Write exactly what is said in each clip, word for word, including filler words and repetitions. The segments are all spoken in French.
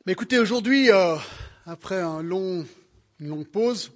Mais écoutez, aujourd'hui, euh, après un long, une longue pause,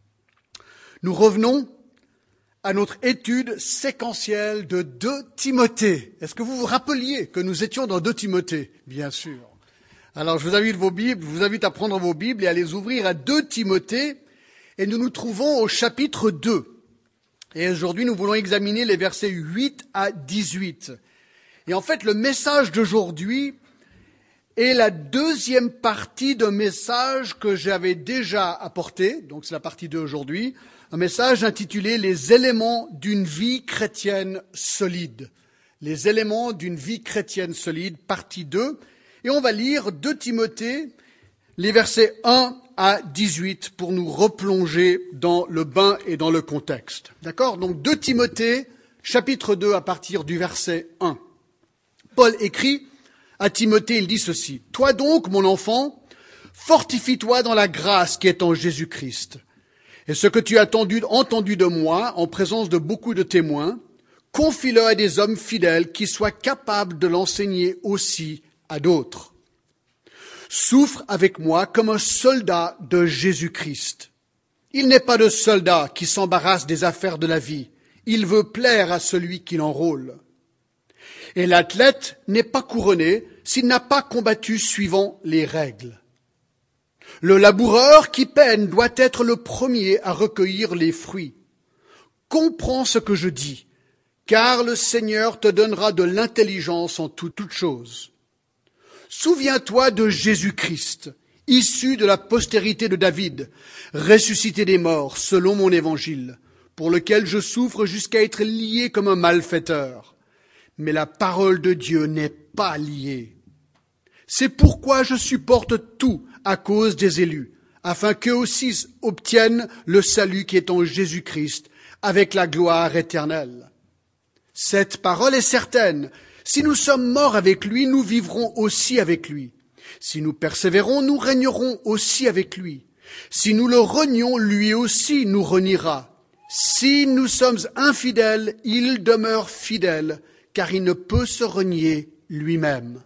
nous revenons à notre étude séquentielle de deux Timothée. Est-ce que vous vous rappeliez que nous étions dans deux Timothée? Bien sûr. Alors, je vous invite vos Bibles, je vous invite à prendre vos Bibles et à les ouvrir à deux Timothée. Et nous nous trouvons au chapitre deux. Et aujourd'hui, nous voulons examiner les versets huit à dix-huit. Et en fait, le message d'aujourd'hui est la deuxième partie d'un message que j'avais déjà apporté. Donc, c'est la partie deux aujourd'hui. Un message intitulé « Les éléments d'une vie chrétienne solide ». Les éléments d'une vie chrétienne solide, partie deux. Et on va lire deux Timothée, les versets un à dix-huit, pour nous replonger dans le bain et dans le contexte. D'accord? Donc deux Timothée, chapitre deux, à partir du verset un. Paul écrit à Timothée, il dit ceci. « Toi donc, mon enfant, fortifie-toi dans la grâce qui est en Jésus-Christ. Et ce que tu as entendu, entendu de moi, en présence de beaucoup de témoins, confie-le à des hommes fidèles qui soient capables de l'enseigner aussi à d'autres. Souffre avec moi comme un soldat de Jésus-Christ. Il n'est pas de soldat qui s'embarrasse des affaires de la vie. Il veut plaire à celui qui l'enrôle. Et l'athlète n'est pas couronné s'il n'a pas combattu suivant les règles. Le laboureur qui peine doit être le premier à recueillir les fruits. Comprends ce que je dis, car le Seigneur te donnera de l'intelligence en toutes toute choses. Souviens-toi de Jésus-Christ, issu de la postérité de David, ressuscité des morts selon mon évangile, pour lequel je souffre jusqu'à être lié comme un malfaiteur. Mais la parole de Dieu n'est pas liée. C'est pourquoi je supporte tout à cause des élus, afin qu'eux aussi obtiennent le salut qui est en Jésus-Christ, avec la gloire éternelle. Cette parole est certaine. Si nous sommes morts avec lui, nous vivrons aussi avec lui. Si nous persévérons, nous régnerons aussi avec lui. Si nous le renions, lui aussi nous reniera. Si nous sommes infidèles, il demeure fidèle, car il ne peut se renier lui-même.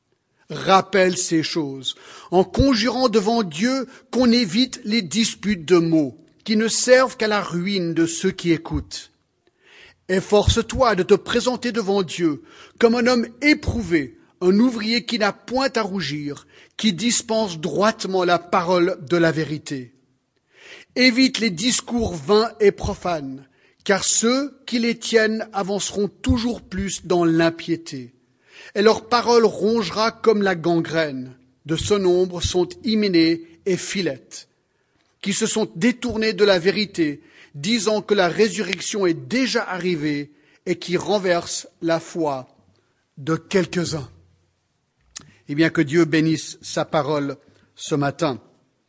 Rappelle ces choses, en conjurant devant Dieu qu'on évite les disputes de mots, qui ne servent qu'à la ruine de ceux qui écoutent. Efforce-toi de te présenter devant Dieu comme un homme éprouvé, un ouvrier qui n'a point à rougir, qui dispense droitement la parole de la vérité. Évite les discours vains et profanes, car ceux qui les tiennent avanceront toujours plus dans l'impiété. Et leur parole rongera comme la gangrène. De ce nombre sont Hyménée et Philette, qui se sont détournés de la vérité, disant que la résurrection est déjà arrivée et qui renverse la foi de quelques-uns. Eh bien, que Dieu bénisse sa parole ce matin.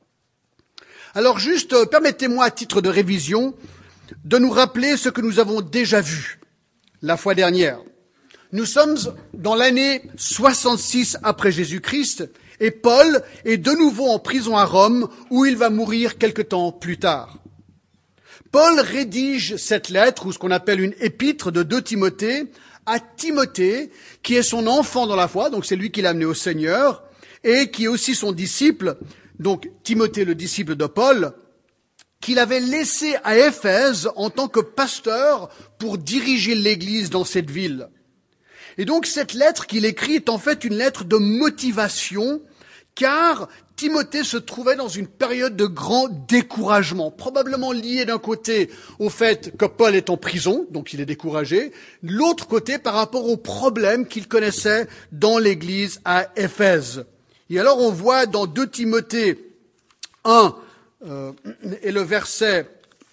Alors juste, permettez-moi à titre de révision de nous rappeler ce que nous avons déjà vu la fois dernière. Nous sommes dans l'année soixante-six après Jésus-Christ et Paul est de nouveau en prison à Rome où il va mourir quelque temps plus tard. Paul rédige cette lettre, ou ce qu'on appelle une épître de deux Timothée, à Timothée, qui est son enfant dans la foi, donc c'est lui qui l'a amené au Seigneur, et qui est aussi son disciple, donc Timothée le disciple de Paul, qu'il avait laissé à Éphèse en tant que pasteur pour diriger l'Église dans cette ville. Et donc cette lettre qu'il écrit est en fait une lettre de motivation, car Timothée se trouvait dans une période de grand découragement, probablement lié d'un côté au fait que Paul est en prison, donc il est découragé, de l'autre côté par rapport aux problèmes qu'il connaissait dans l'Église à Éphèse. Et alors on voit dans deux Timothée un euh, et le verset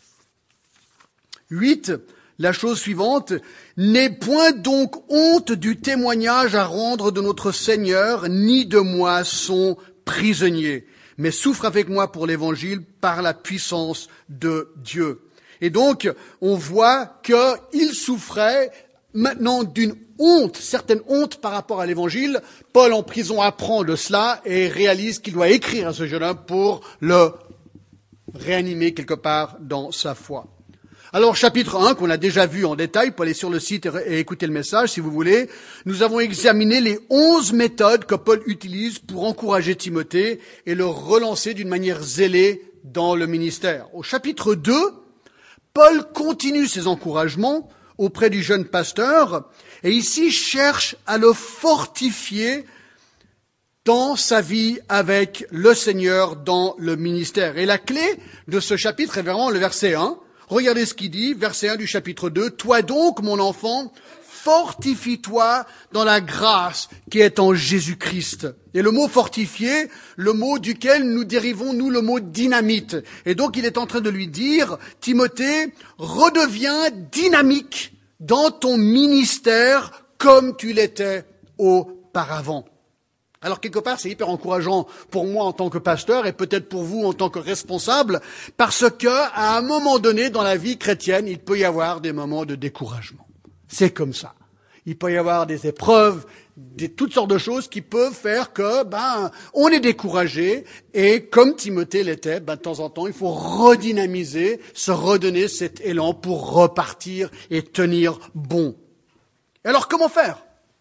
huit, la chose suivante, « N'aie point donc honte du témoignage à rendre de notre Seigneur, ni de moi son prisonnier, mais souffre avec moi pour l'Évangile par la puissance de Dieu. » Et donc, on voit qu'il souffrait maintenant d'une honte, certaine honte par rapport à l'Évangile. Paul en prison apprend de cela et réalise qu'il doit écrire à ce jeune homme pour le réanimer quelque part dans sa foi. Alors, chapitre un, qu'on a déjà vu en détail, pour aller sur le site et écouter le message, si vous voulez, nous avons examiné les onze méthodes que Paul utilise pour encourager Timothée et le relancer d'une manière zélée dans le ministère. Au chapitre deux, Paul continue ses encouragements auprès du jeune pasteur et ici cherche à le fortifier dans sa vie avec le Seigneur dans le ministère. Et la clé de ce chapitre est vraiment le verset un. Regardez ce qu'il dit, verset un du chapitre deux. « Toi donc, mon enfant, fortifie-toi dans la grâce qui est en Jésus-Christ. » Et le mot fortifié, le mot duquel nous dérivons, nous, le mot dynamite. Et donc, il est en train de lui dire, Timothée, redeviens dynamique dans ton ministère comme tu l'étais auparavant. Alors, quelque part, c'est hyper encourageant pour moi en tant que pasteur et peut-être pour vous en tant que responsable, parce que, à un moment donné dans la vie chrétienne, il peut y avoir des moments de découragement. C'est comme ça. Il peut y avoir des épreuves, des, toutes sortes de choses qui peuvent faire que, ben, on est découragé et comme Timothée l'était, ben, de temps en temps, il faut redynamiser, se redonner cet élan pour repartir et tenir bon. Et alors, comment faire?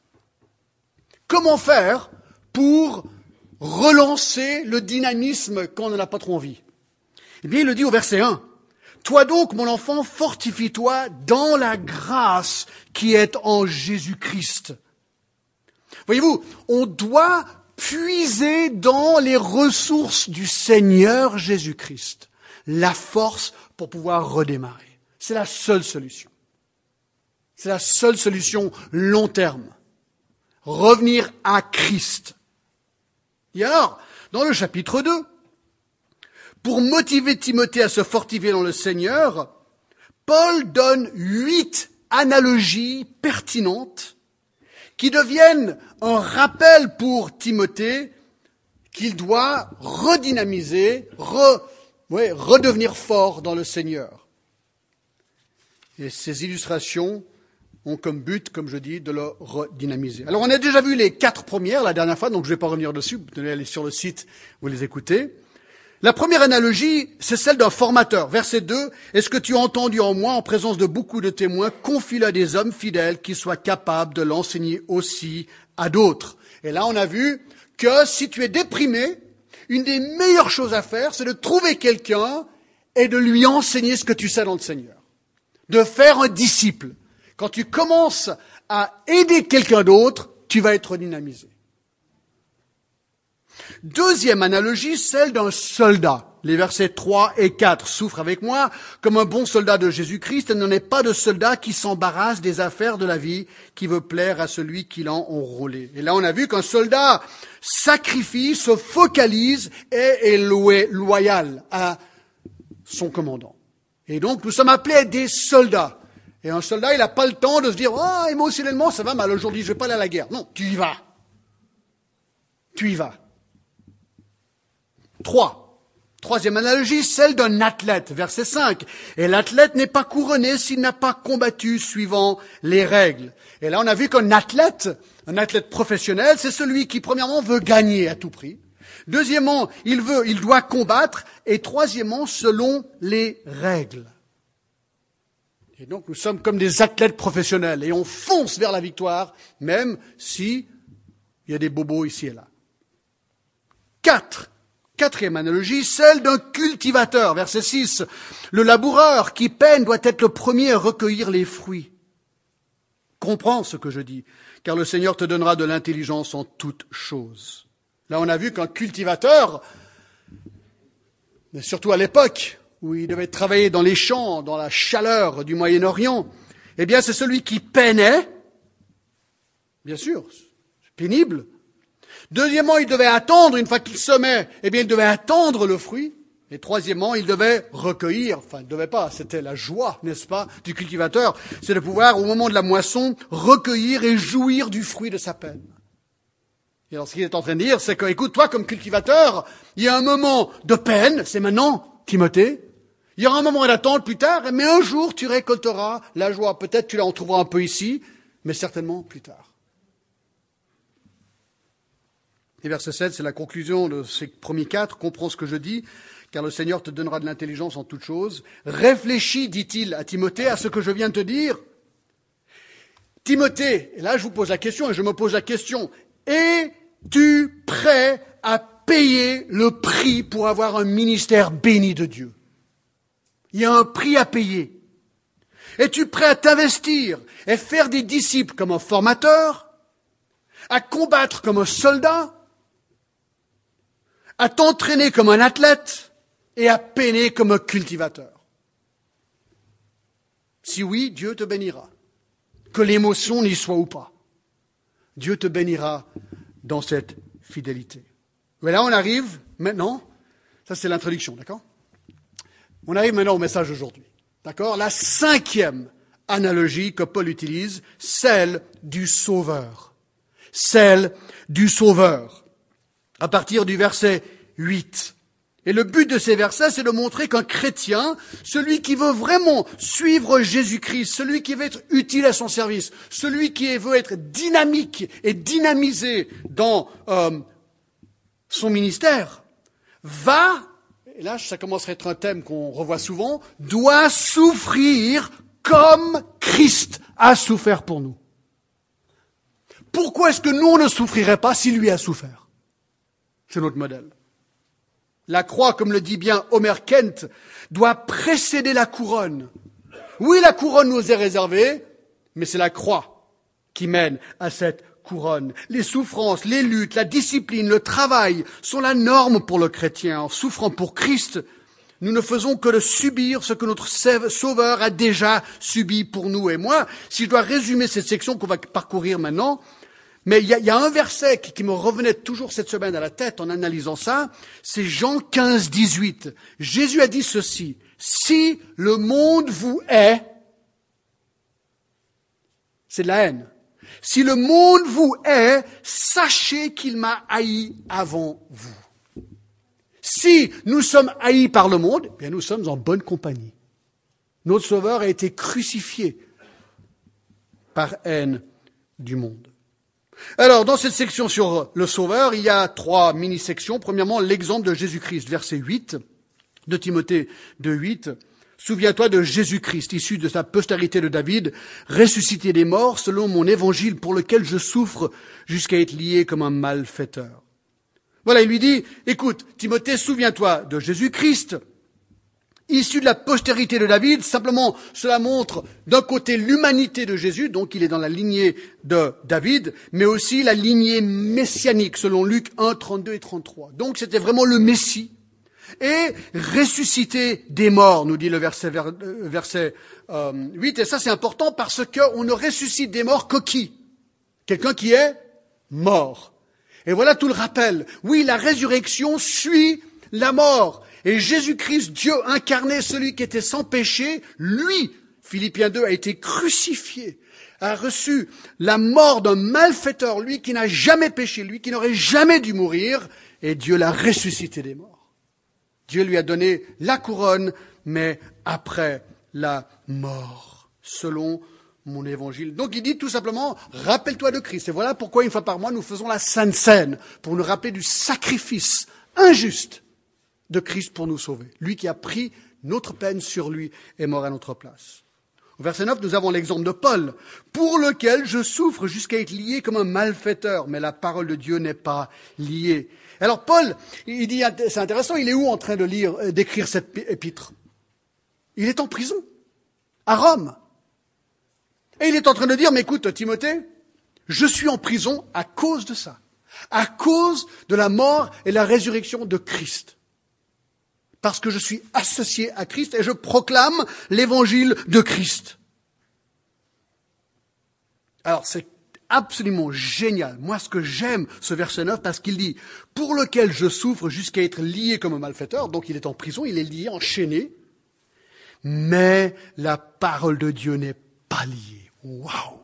Comment faire pour relancer le dynamisme quand on n'en a pas trop envie? Eh bien, il le dit au verset un. « Toi donc, mon enfant, fortifie-toi dans la grâce qui est en Jésus-Christ. » Voyez-vous, on doit puiser dans les ressources du Seigneur Jésus-Christ la force pour pouvoir redémarrer. C'est la seule solution. C'est la seule solution long terme. Revenir à Christ. Et alors, dans le chapitre deux, pour motiver Timothée à se fortifier dans le Seigneur, Paul donne huit analogies pertinentes qui deviennent un rappel pour Timothée qu'il doit redynamiser, re, ouais, redevenir fort dans le Seigneur. Et ces illustrations ont comme but, comme je dis, de le redynamiser. Alors, on a déjà vu les quatre premières la dernière fois, donc je ne vais pas revenir dessus. Vous pouvez aller sur le site, vous les écoutez. La première analogie, c'est celle d'un formateur. Verset deux, « Est-ce que tu as entendu en moi, en présence de beaucoup de témoins, confie-le à des hommes fidèles qui soient capables de l'enseigner aussi à d'autres. » Et là, on a vu que si tu es déprimé, une des meilleures choses à faire, c'est de trouver quelqu'un et de lui enseigner ce que tu sais dans le Seigneur. De faire un disciple. Quand tu commences à aider quelqu'un d'autre, tu vas être dynamisé. Deuxième analogie, celle d'un soldat. Les versets trois et quatre. Souffre avec moi comme un bon soldat de Jésus-Christ et n'en est pas de soldat qui s'embarrasse des affaires de la vie, qui veut plaire à celui qui l'a enrôlé. Et là, on a vu qu'un soldat sacrifie, se focalise et est loué, loyal à son commandant. Et donc, nous sommes appelés à être des soldats. Et un soldat, il n'a pas le temps de se dire « Ah, oh, émotionnellement, ça va mal aujourd'hui, je ne vais pas aller à la guerre. » Non, tu y vas. Tu y vas. Trois. Troisième analogie, celle d'un athlète, verset cinq. Et l'athlète n'est pas couronné s'il n'a pas combattu suivant les règles. Et là, on a vu qu'un athlète, un athlète professionnel, c'est celui qui, premièrement, veut gagner à tout prix. Deuxièmement, il veut, il doit combattre. Et troisièmement, selon les règles. Et donc, nous sommes comme des athlètes professionnels et on fonce vers la victoire, même si il y a des bobos ici et là. Quatre. Quatrième analogie, celle d'un cultivateur, verset six. Le laboureur qui peine doit être le premier à recueillir les fruits. Comprends ce que je dis, car le Seigneur te donnera de l'intelligence en toutes choses. Là, on a vu qu'un cultivateur, mais surtout à l'époque, où il devait travailler dans les champs, dans la chaleur du Moyen-Orient, eh bien, c'est celui qui peinait. Bien sûr, c'est pénible. Deuxièmement, il devait attendre, une fois qu'il semait, eh bien, il devait attendre le fruit. Et troisièmement, il devait recueillir, enfin, il ne devait pas, c'était la joie, n'est-ce pas, du cultivateur, c'est de pouvoir, au moment de la moisson, recueillir et jouir du fruit de sa peine. Et alors, ce qu'il est en train de dire, c'est que, écoute, toi, comme cultivateur, il y a un moment de peine, c'est maintenant, Timothée. Il y aura un moment d'attente plus tard, mais un jour, tu récolteras la joie. Peut-être tu la retrouveras un peu ici, mais certainement plus tard. Et verset sept, c'est la conclusion de ces premiers quatre. Comprends ce que je dis, car le Seigneur te donnera de l'intelligence en toutes choses. Réfléchis, dit-il à Timothée, à ce que je viens de te dire. Timothée, et là je vous pose la question, et je me pose la question, es-tu prêt à payer le prix pour avoir un ministère béni de Dieu? Il y a un prix à payer. Es-tu prêt à t'investir et faire des disciples comme un formateur, à combattre comme un soldat, à t'entraîner comme un athlète et à peiner comme un cultivateur? Si oui, Dieu te bénira. Que l'émotion n'y soit ou pas. Dieu te bénira dans cette fidélité. Mais là, on arrive maintenant, ça c'est l'introduction, d'accord? On arrive maintenant au message d'aujourd'hui, d'accord? La cinquième analogie que Paul utilise, celle du Sauveur. Celle du Sauveur. À partir du verset huit. Et le but de ces versets, c'est de montrer qu'un chrétien, celui qui veut vraiment suivre Jésus-Christ, celui qui veut être utile à son service, celui qui veut être dynamique et dynamisé dans euh, son ministère, va, et là ça commence à être un thème qu'on revoit souvent, doit souffrir comme Christ a souffert pour nous. Pourquoi est-ce que nous on ne souffrirait pas si lui a souffert? C'est notre modèle. La croix, comme le dit bien Homer Kent, doit précéder la couronne. Oui, la couronne nous est réservée, mais c'est la croix qui mène à cette couronne. Les souffrances, les luttes, la discipline, le travail sont la norme pour le chrétien. En souffrant pour Christ, nous ne faisons que de subir ce que notre Sauveur a déjà subi pour nous. Et moi, si je dois résumer cette section qu'on va parcourir maintenant, mais il y, y a un verset qui, qui me revenait toujours cette semaine à la tête en analysant ça, c'est Jean quinze, dix-huit. Jésus a dit ceci, « Si le monde vous hait, c'est de la haine. Si le monde vous hait, sachez qu'il m'a haï avant vous. » Si nous sommes haïs par le monde, eh bien nous sommes en bonne compagnie. Notre Sauveur a été crucifié par haine du monde. Alors, dans cette section sur le Sauveur, il y a trois mini-sections. Premièrement, l'exemple de Jésus-Christ, verset huit, de Timothée deux, huit. Souviens-toi de Jésus-Christ, issu de sa postérité de David, ressuscité des morts, selon mon évangile pour lequel je souffre jusqu'à être lié comme un malfaiteur. Voilà, il lui dit, écoute, Timothée, souviens-toi de Jésus-Christ, issu de la postérité de David. Simplement, cela montre d'un côté l'humanité de Jésus, donc il est dans la lignée de David, mais aussi la lignée messianique, selon Luc un, trente-deux et trente-trois. Donc c'était vraiment le Messie. Et ressuscité des morts, nous dit le verset, verset euh, huit. Et ça c'est important parce qu'on ne ressuscite des morts que qui? Quelqu'un qui est mort. Et voilà tout le rappel. Oui, la résurrection suit la mort. Et Jésus-Christ, Dieu incarné, celui qui était sans péché, lui, Philippiens deux, a été crucifié, a reçu la mort d'un malfaiteur, lui qui n'a jamais péché, lui qui n'aurait jamais dû mourir, et Dieu l'a ressuscité des morts. Dieu lui a donné la couronne, mais après la mort, selon mon évangile. Donc il dit tout simplement, rappelle-toi de Christ. Et voilà pourquoi une fois par mois, nous faisons la Sainte Seine, pour nous rappeler du sacrifice injuste de Christ pour nous sauver. Lui qui a pris notre peine sur lui et mort à notre place. Au verset neuf, nous avons l'exemple de Paul, pour lequel je souffre jusqu'à être lié comme un malfaiteur, mais la parole de Dieu n'est pas liée. Alors Paul, il dit, c'est intéressant, il est où en train de lire, d'écrire cette épître? Il est en prison, à Rome. Et il est en train de dire, mais écoute Timothée, je suis en prison à cause de ça, à cause de la mort et la résurrection de Christ. Parce que je suis associé à Christ et je proclame l'évangile de Christ. Alors c'est absolument génial. Moi ce que j'aime ce verset neuf parce qu'il dit « Pour lequel je souffre jusqu'à être lié comme un malfaiteur », donc il est en prison, il est lié, enchaîné, mais la parole de Dieu n'est pas liée. Waouh!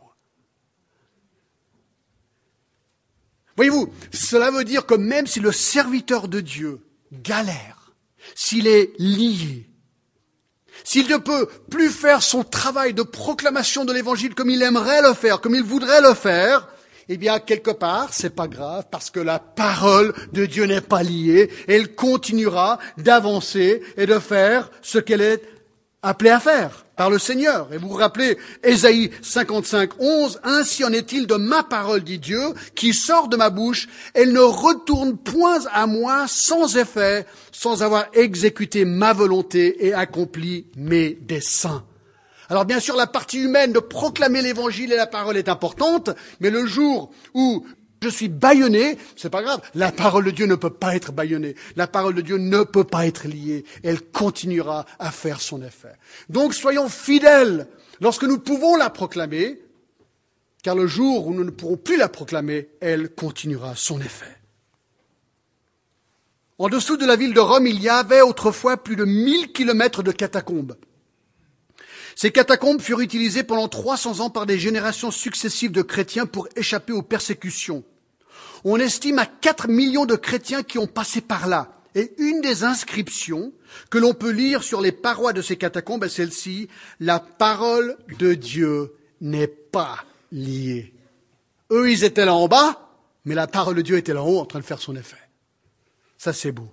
Voyez-vous, cela veut dire que même si le serviteur de Dieu galère, s'il est lié, s'il ne peut plus faire son travail de proclamation de l'évangile comme il aimerait le faire, comme il voudrait le faire, eh bien, quelque part, c'est pas grave, parce que la parole de Dieu n'est pas liée. Elle continuera d'avancer et de faire ce qu'elle est appelée à faire par le Seigneur. Et vous vous rappelez, Ésaïe cinquante-cinq, onze, « Ainsi en est-il de ma parole, dit Dieu, qui sort de ma bouche. Elle ne retourne point à moi sans effet, sans avoir exécuté ma volonté et accompli mes desseins. » Alors bien sûr, la partie humaine de proclamer l'évangile et la parole est importante, mais le jour où je suis bâillonné, c'est pas grave. La parole de Dieu ne peut pas être bâillonnée. La parole de Dieu ne peut pas être liée. Elle continuera à faire son effet. Donc soyons fidèles lorsque nous pouvons la proclamer, car le jour où nous ne pourrons plus la proclamer, elle continuera son effet. En dessous de la ville de Rome, il y avait autrefois plus de mille kilomètres de catacombes. Ces catacombes furent utilisées pendant trois cents ans par des générations successives de chrétiens pour échapper aux persécutions. On estime à quatre millions de chrétiens qui ont passé par là. Et une des inscriptions que l'on peut lire sur les parois de ces catacombes est celle-ci. La parole de Dieu n'est pas liée. Eux, ils étaient là en bas, mais la parole de Dieu était là en haut en train de faire son effet. Ça, c'est beau.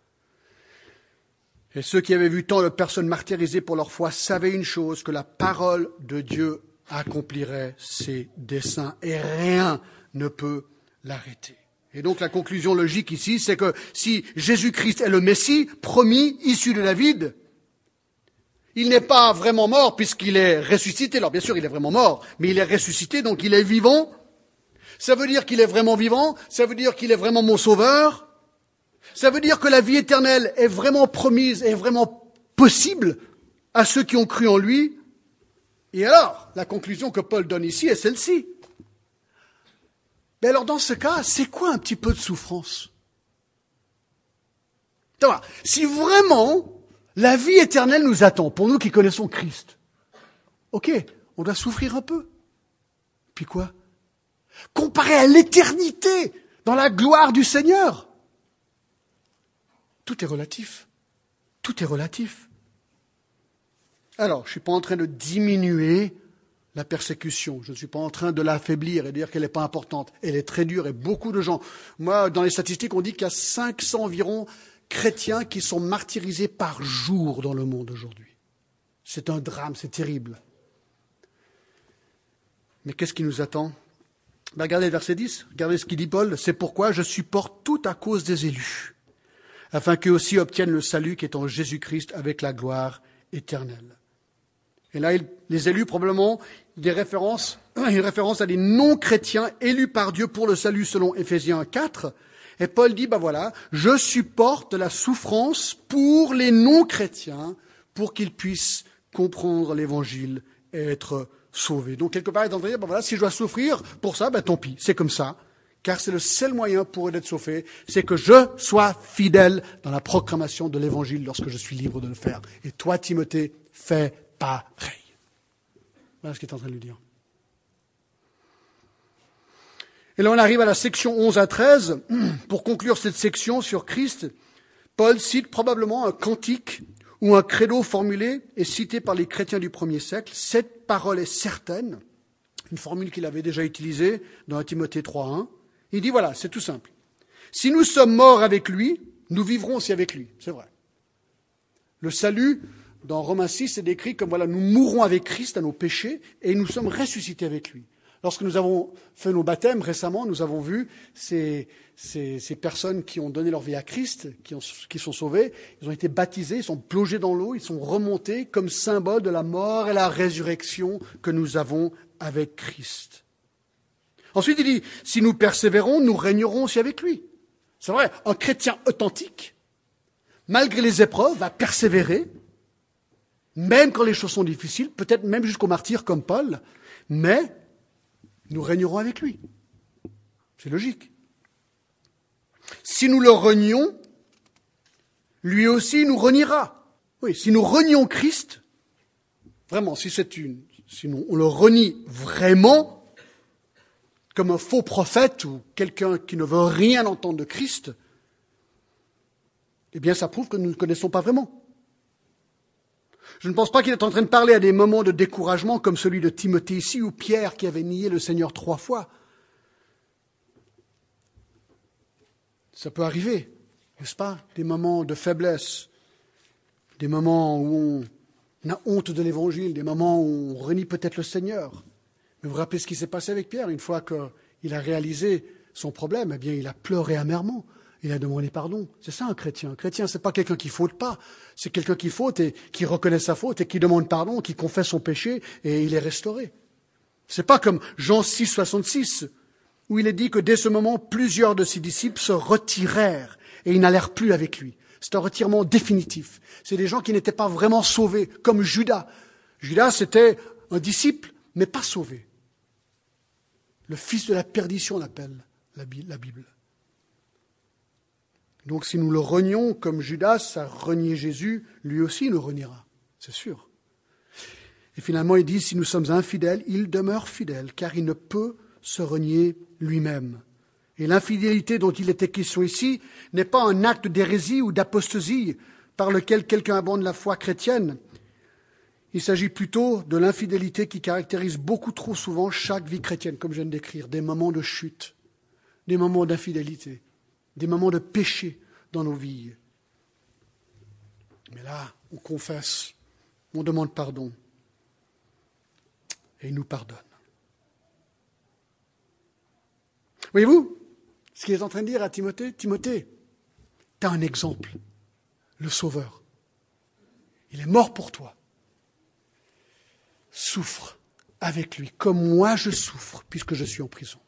Et ceux qui avaient vu tant de personnes martyrisées pour leur foi savaient une chose, que la parole de Dieu accomplirait ses desseins et rien ne peut l'arrêter. Et donc la conclusion logique ici, c'est que si Jésus-Christ est le Messie, promis, issu de David, il n'est pas vraiment mort puisqu'il est ressuscité. Alors bien sûr, il est vraiment mort, mais il est ressuscité, donc il est vivant. Ça veut dire qu'il est vraiment vivant, ça veut dire qu'il est vraiment mon sauveur. Ça veut dire que la vie éternelle est vraiment promise, est vraiment possible à ceux qui ont cru en lui. Et alors, la conclusion que Paul donne ici est celle-ci. Mais alors, dans ce cas, c'est quoi un petit peu de souffrance? Si vraiment la vie éternelle nous attend, pour nous qui connaissons Christ, ok, on doit souffrir un peu. Puis quoi? Comparé à l'éternité, dans la gloire du Seigneur. Tout est relatif. Tout est relatif. Alors, je ne suis pas en train de diminuer la persécution. Je ne suis pas en train de l'affaiblir et de dire qu'elle n'est pas importante. Elle est très dure et beaucoup de gens... Moi, dans les statistiques, on dit qu'il y a cinq cents environ chrétiens qui sont martyrisés par jour dans le monde aujourd'hui. C'est un drame, c'est terrible. Mais qu'est-ce qui nous attend? Ben, regardez le verset dix, regardez ce qu'il dit Paul. C'est pourquoi je supporte tout à cause des élus, afin qu'eux aussi obtiennent le salut qui est en Jésus-Christ avec la gloire éternelle. Et là, les élus, probablement, des références, une référence à des non-chrétiens élus par Dieu pour le salut selon Éphésiens quatre. Et Paul dit, ben voilà, je supporte la souffrance pour les non-chrétiens pour qu'ils puissent comprendre l'évangile et être sauvés. Donc, quelque part, il est en train de dire, ben voilà, si je dois souffrir pour ça, ben tant pis, c'est comme ça. Car c'est le seul moyen pour eux d'être sauvés, c'est que je sois fidèle dans la proclamation de l'Évangile lorsque je suis libre de le faire. Et toi, Timothée, fais pareil. Voilà ce qu'il est en train de lui dire. Et là, on arrive à la section onze à treize. Pour conclure cette section sur Christ, Paul cite probablement un cantique ou un credo formulé et cité par les chrétiens du premier siècle. Cette parole est certaine, une formule qu'il avait déjà utilisée dans Timothée trois un. Il dit, voilà, c'est tout simple. Si nous sommes morts avec lui, nous vivrons aussi avec lui. C'est vrai. Le salut, dans Romains six, c'est décrit comme, voilà, nous mourrons avec Christ à nos péchés et nous sommes ressuscités avec lui. Lorsque nous avons fait nos baptêmes récemment, nous avons vu ces, ces, ces personnes qui ont donné leur vie à Christ, qui, ont, qui sont sauvées. Ils ont été baptisés, ils sont plongés dans l'eau, ils sont remontés comme symbole de la mort et la résurrection que nous avons avec Christ. Ensuite, il dit, si nous persévérons, nous régnerons aussi avec lui. C'est vrai, un chrétien authentique, malgré les épreuves, va persévérer, même quand les choses sont difficiles, peut-être même jusqu'au martyr comme Paul, mais nous régnerons avec lui. C'est logique. Si nous le renions, lui aussi nous reniera. Oui, si nous renions Christ, vraiment, si c'est une, si nous, on le renie vraiment, comme un faux prophète ou quelqu'un qui ne veut rien entendre de Christ, eh bien, ça prouve que nous ne le connaissons pas vraiment. Je ne pense pas qu'il est en train de parler à des moments de découragement comme celui de Timothée ici, ou Pierre qui avait nié le Seigneur trois fois. Ça peut arriver, n'est-ce pas? Des moments de faiblesse, des moments où on a honte de l'Évangile, des moments où on renie peut-être le Seigneur. Mais vous vous rappelez ce qui s'est passé avec Pierre? Une fois qu'il a réalisé son problème, eh bien, il a pleuré amèrement. Il a demandé pardon. C'est ça un chrétien. Un chrétien, c'est pas quelqu'un qui faute pas. C'est quelqu'un qui faute et qui reconnaît sa faute et qui demande pardon, qui confesse son péché et il est restauré. C'est pas comme Jean six, soixante-six, où il est dit que dès ce moment, plusieurs de ses disciples se retirèrent et ils n'allèrent plus avec lui. C'est un retirement définitif. C'est des gens qui n'étaient pas vraiment sauvés, comme Judas. Judas, c'était un disciple, mais pas sauvé. Le fils de la perdition l'appelle la Bible. Donc si nous le renions comme Judas a renié Jésus, lui aussi nous reniera, c'est sûr. Et finalement, il dit, si nous sommes infidèles, il demeure fidèle, car il ne peut se renier lui-même. Et l'infidélité dont il était question ici n'est pas un acte d'hérésie ou d'apostasie par lequel quelqu'un abandonne la foi chrétienne. Il s'agit plutôt de l'infidélité qui caractérise beaucoup trop souvent chaque vie chrétienne, comme je viens de décrire, des moments de chute, des moments d'infidélité, des moments de péché dans nos vies. Mais là, on confesse, on demande pardon, et il nous pardonne. Voyez-vous ce qu'il est en train de dire à Timothée? Timothée, tu as un exemple, le Sauveur. Il est mort pour toi. Souffre avec lui, comme moi je souffre, puisque je suis en prison.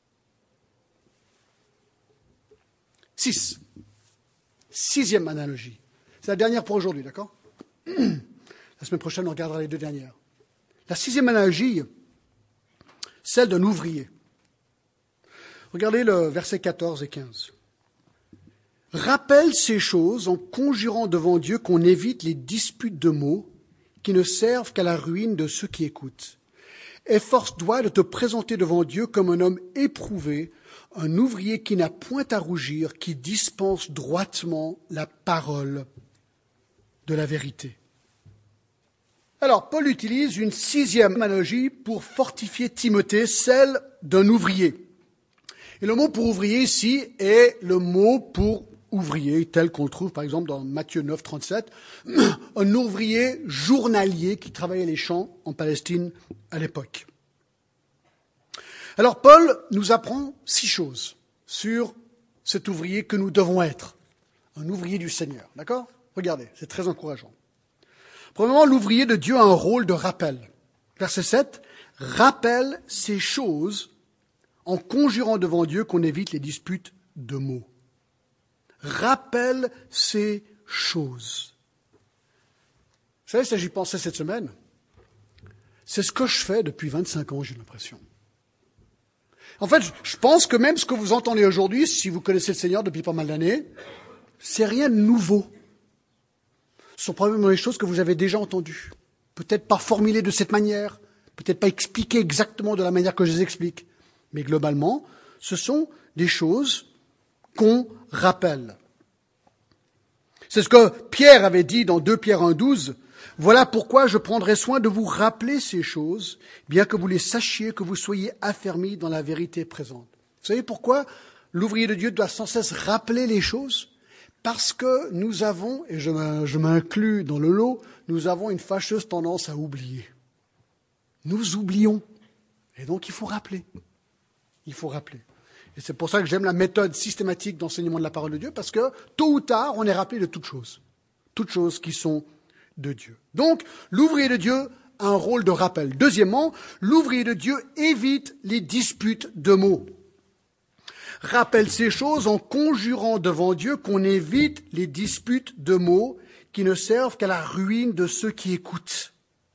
Six. Sixième analogie. C'est la dernière pour aujourd'hui, d'accord? La semaine prochaine, on regardera les deux dernières. La sixième analogie, celle d'un ouvrier. Regardez le verset quatorze et quinze. Rappelle ces choses en conjurant devant Dieu qu'on évite les disputes de mots qui ne servent qu'à la ruine de ceux qui écoutent. Efforce-toi de te présenter devant Dieu comme un homme éprouvé, un ouvrier qui n'a point à rougir, qui dispense droitement la parole de la vérité. Alors, Paul utilise une sixième analogie pour fortifier Timothée, celle d'un ouvrier. Et le mot pour ouvrier ici est le mot pour ouvrier, tel qu'on le trouve par exemple dans Matthieu neuf, trente-sept, un ouvrier journalier qui travaillait les champs en Palestine à l'époque. Alors Paul nous apprend six choses sur cet ouvrier que nous devons être, un ouvrier du Seigneur, d'accord? Regardez, c'est très encourageant. Premièrement, l'ouvrier de Dieu a un rôle de rappel. Verset sept, rappelle ces choses en conjurant devant Dieu qu'on évite les disputes de mots. Rappelle ces choses. Vous savez, ça j'y pensais cette semaine. C'est ce que je fais depuis vingt-cinq ans, j'ai l'impression. En fait, je pense que même ce que vous entendez aujourd'hui, si vous connaissez le Seigneur depuis pas mal d'années, c'est rien de nouveau. Ce sont probablement des choses que vous avez déjà entendues. Peut-être pas formulées de cette manière, peut-être pas expliquées exactement de la manière que je les explique. Mais globalement, ce sont des choses qu'on rappelle. C'est ce que Pierre avait dit dans deux Pierre un, douze. Voilà pourquoi je prendrai soin de vous rappeler ces choses, bien que vous les sachiez, que vous soyez affermis dans la vérité présente. Vous savez pourquoi l'ouvrier de Dieu doit sans cesse rappeler les choses? Parce que nous avons, et je m'inclus dans le lot, nous avons une fâcheuse tendance à oublier. Nous oublions. Et donc il faut rappeler. Il faut rappeler. Et c'est pour ça que j'aime la méthode systématique d'enseignement de la parole de Dieu, parce que tôt ou tard, on est rappelé de toutes choses. Toutes choses qui sont de Dieu. Donc, l'ouvrier de Dieu a un rôle de rappel. Deuxièmement, l'ouvrier de Dieu évite les disputes de mots. Rappelle ces choses en conjurant devant Dieu qu'on évite les disputes de mots qui ne servent qu'à la ruine de ceux qui écoutent.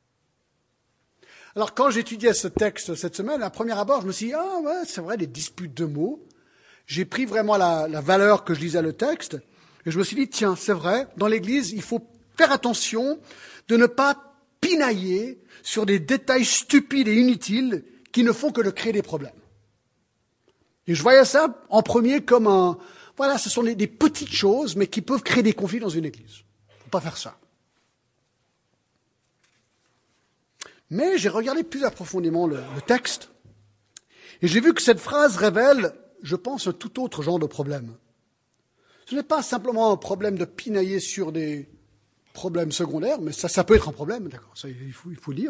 Alors, quand j'étudiais ce texte cette semaine, à premier abord, je me suis dit, ah ouais, c'est vrai, des disputes de mots. J'ai pris vraiment la, la valeur que je lisais le texte, et je me suis dit, tiens, c'est vrai, dans l'Église, il faut faire attention de ne pas pinailler sur des détails stupides et inutiles qui ne font que de créer des problèmes. Et je voyais ça en premier comme un, voilà, ce sont des, des petites choses, mais qui peuvent créer des conflits dans une Église. Il ne faut pas faire ça. Mais j'ai regardé plus approfondément le, le texte, et j'ai vu que cette phrase révèle, je pense, un tout autre genre de problème. Ce n'est pas simplement un problème de pinailler sur des problèmes secondaires, mais ça, ça peut être un problème, d'accord, ça, il faut, il faut le dire.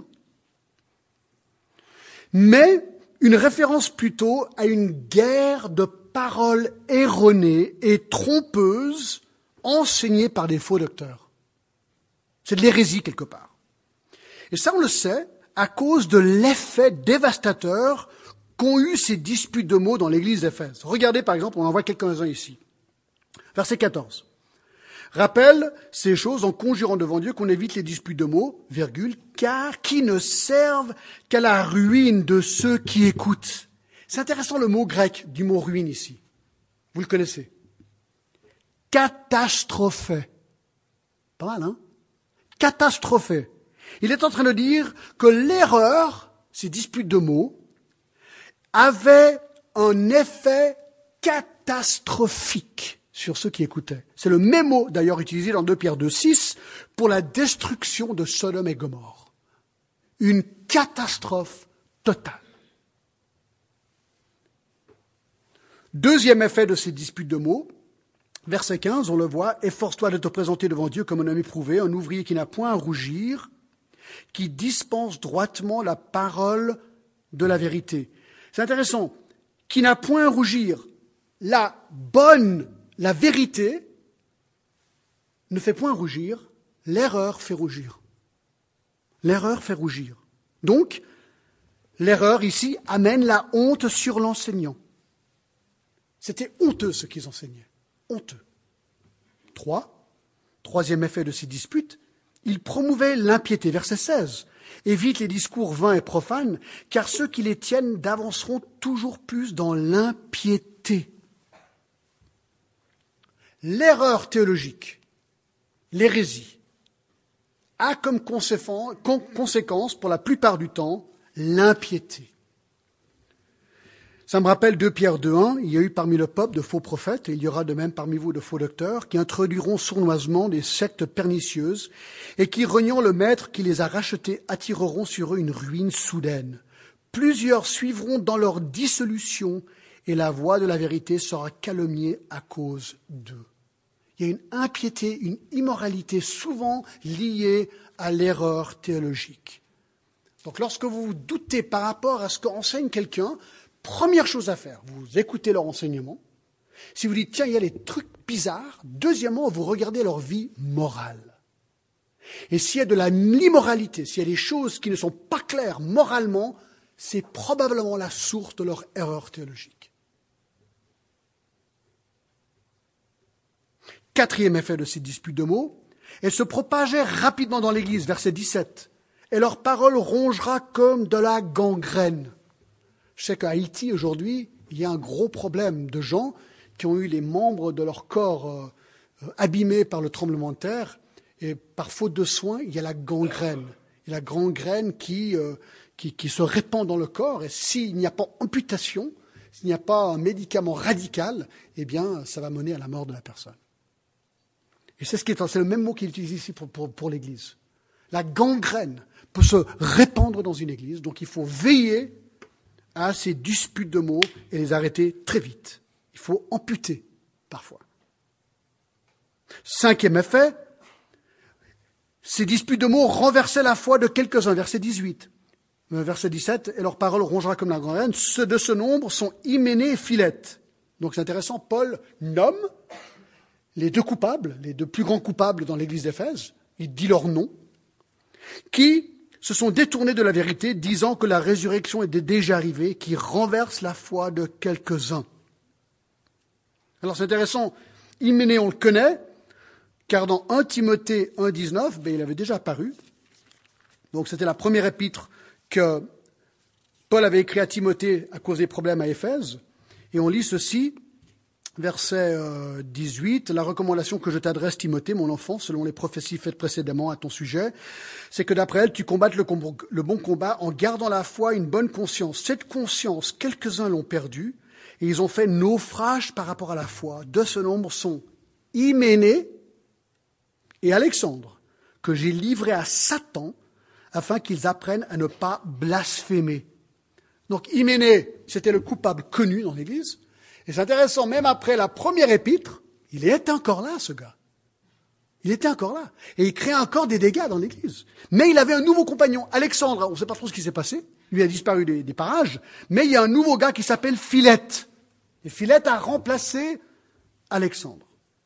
Mais une référence plutôt à une guerre de paroles erronées et trompeuses enseignées par des faux docteurs. C'est de l'hérésie quelque part. Et ça, on le sait à cause de l'effet dévastateur qu'ont eu ces disputes de mots dans l'église d'Éphèse. Regardez par exemple, on en voit quelques-uns ici. Verset quatorze. Rappelle ces choses en conjurant devant Dieu qu'on évite les disputes de mots, virgule, car qui ne servent qu'à la ruine de ceux qui écoutent. C'est intéressant le mot grec du mot ruine ici. Vous le connaissez. Catastrophé. Pas mal, hein? Catastrophé. Il est en train de dire que l'erreur, ces disputes de mots, avait un effet catastrophique sur ceux qui écoutaient. C'est le même mot, d'ailleurs, utilisé dans deux Pierre deux six pour la destruction de Sodome et Gomorrhe. Une catastrophe totale. Deuxième effet de ces disputes de mots, verset quinze, on le voit, « Efforce-toi de te présenter devant Dieu comme un homme éprouvé, un ouvrier qui n'a point à rougir, qui dispense droitement la parole de la vérité. » C'est intéressant. Qui n'a point à rougir. La bonne, la vérité ne fait point rougir. L'erreur fait rougir. L'erreur fait rougir. Donc, l'erreur ici amène la honte sur l'enseignant. C'était honteux ce qu'ils enseignaient. Honteux. Trois. Troisième effet de ces disputes, ils promouvaient l'impiété. Verset seize. Évite les discours vains et profanes, car ceux qui les tiennent d'avanceront toujours plus dans l'impiété. L'erreur théologique, l'hérésie, a comme conséquence, pour la plupart du temps, l'impiété. Ça me rappelle deux Pierre deux un, il y a eu parmi le peuple de faux prophètes, et il y aura de même parmi vous de faux docteurs, qui introduiront sournoisement des sectes pernicieuses, et qui, reniant le maître qui les a rachetés, attireront sur eux une ruine soudaine. Plusieurs suivront dans leur dissolution, et la voie de la vérité sera calomniée à cause d'eux. Il y a une impiété, une immoralité souvent liée à l'erreur théologique. Donc lorsque vous vous doutez par rapport à ce qu'enseigne quelqu'un, première chose à faire, vous écoutez leur enseignement. Si vous dites, tiens, il y a des trucs bizarres, deuxièmement, vous regardez leur vie morale. Et s'il y a de la l'immoralité, s'il y a des choses qui ne sont pas claires moralement, c'est probablement la source de leur erreur théologique. Quatrième effet de ces disputes de mots, elles se propageaient rapidement dans l'Église, verset dix-sept. Et leur parole rongera comme de la gangrène. Je sais qu'à Haïti, aujourd'hui, il y a un gros problème de gens qui ont eu les membres de leur corps euh, abîmés par le tremblement de terre. Et par faute de soins, il y a la gangrène. Il y a la gangrène qui, euh, qui, qui se répand dans le corps. Et s'il n'y a pas amputation, s'il n'y a pas un médicament radical, eh bien, ça va mener à la mort de la personne. Et c'est, ce qui est, c'est le même mot qu'il utilise ici pour, pour, pour l'Église. La gangrène peut se répandre dans une Église, donc il faut veiller à ces disputes de mots et les arrêter très vite. Il faut amputer, parfois. Cinquième effet, ces disputes de mots renversaient la foi de quelques-uns. Verset dix-huit. Verset dix-sept, et leur parole rongera comme la gangrène. Ceux de ce nombre sont Hyménée et Philette. Donc c'est intéressant, Paul nomme les deux coupables, les deux plus grands coupables dans l'église d'Éphèse. Il dit leur nom, qui se sont détournés de la vérité, disant que la résurrection était déjà arrivée, qui renverse la foi de quelques-uns. Alors c'est intéressant, Hyménée, on le connaît, car dans un Timothée un dix-neuf, ben, il avait déjà apparu. Donc c'était la première épître que Paul avait écrit à Timothée à cause des problèmes à Éphèse. Et on lit ceci, verset dix-huit, « La recommandation que je t'adresse, Timothée, mon enfant, selon les prophéties faites précédemment à ton sujet, c'est que d'après elle, tu combattes le, com- le bon combat en gardant la foi une bonne conscience. Cette conscience, quelques-uns l'ont perdue, et ils ont fait naufrage par rapport à la foi. De ce nombre sont Hyménée et Alexandre, que j'ai livrés à Satan, afin qu'ils apprennent à ne pas blasphémer. » Donc Hyménée, c'était le coupable connu dans l'Église. Et c'est intéressant, même après la première épître, Il était encore là, ce gars. Il était encore là. Et il créait encore des dégâts dans l'église. Mais il avait un nouveau compagnon, Alexandre. On ne sait pas trop ce qui s'est passé. Lui a disparu des, des parages. Mais il y a un nouveau gars qui s'appelle Philette. Et Philette a remplacé Alexandre.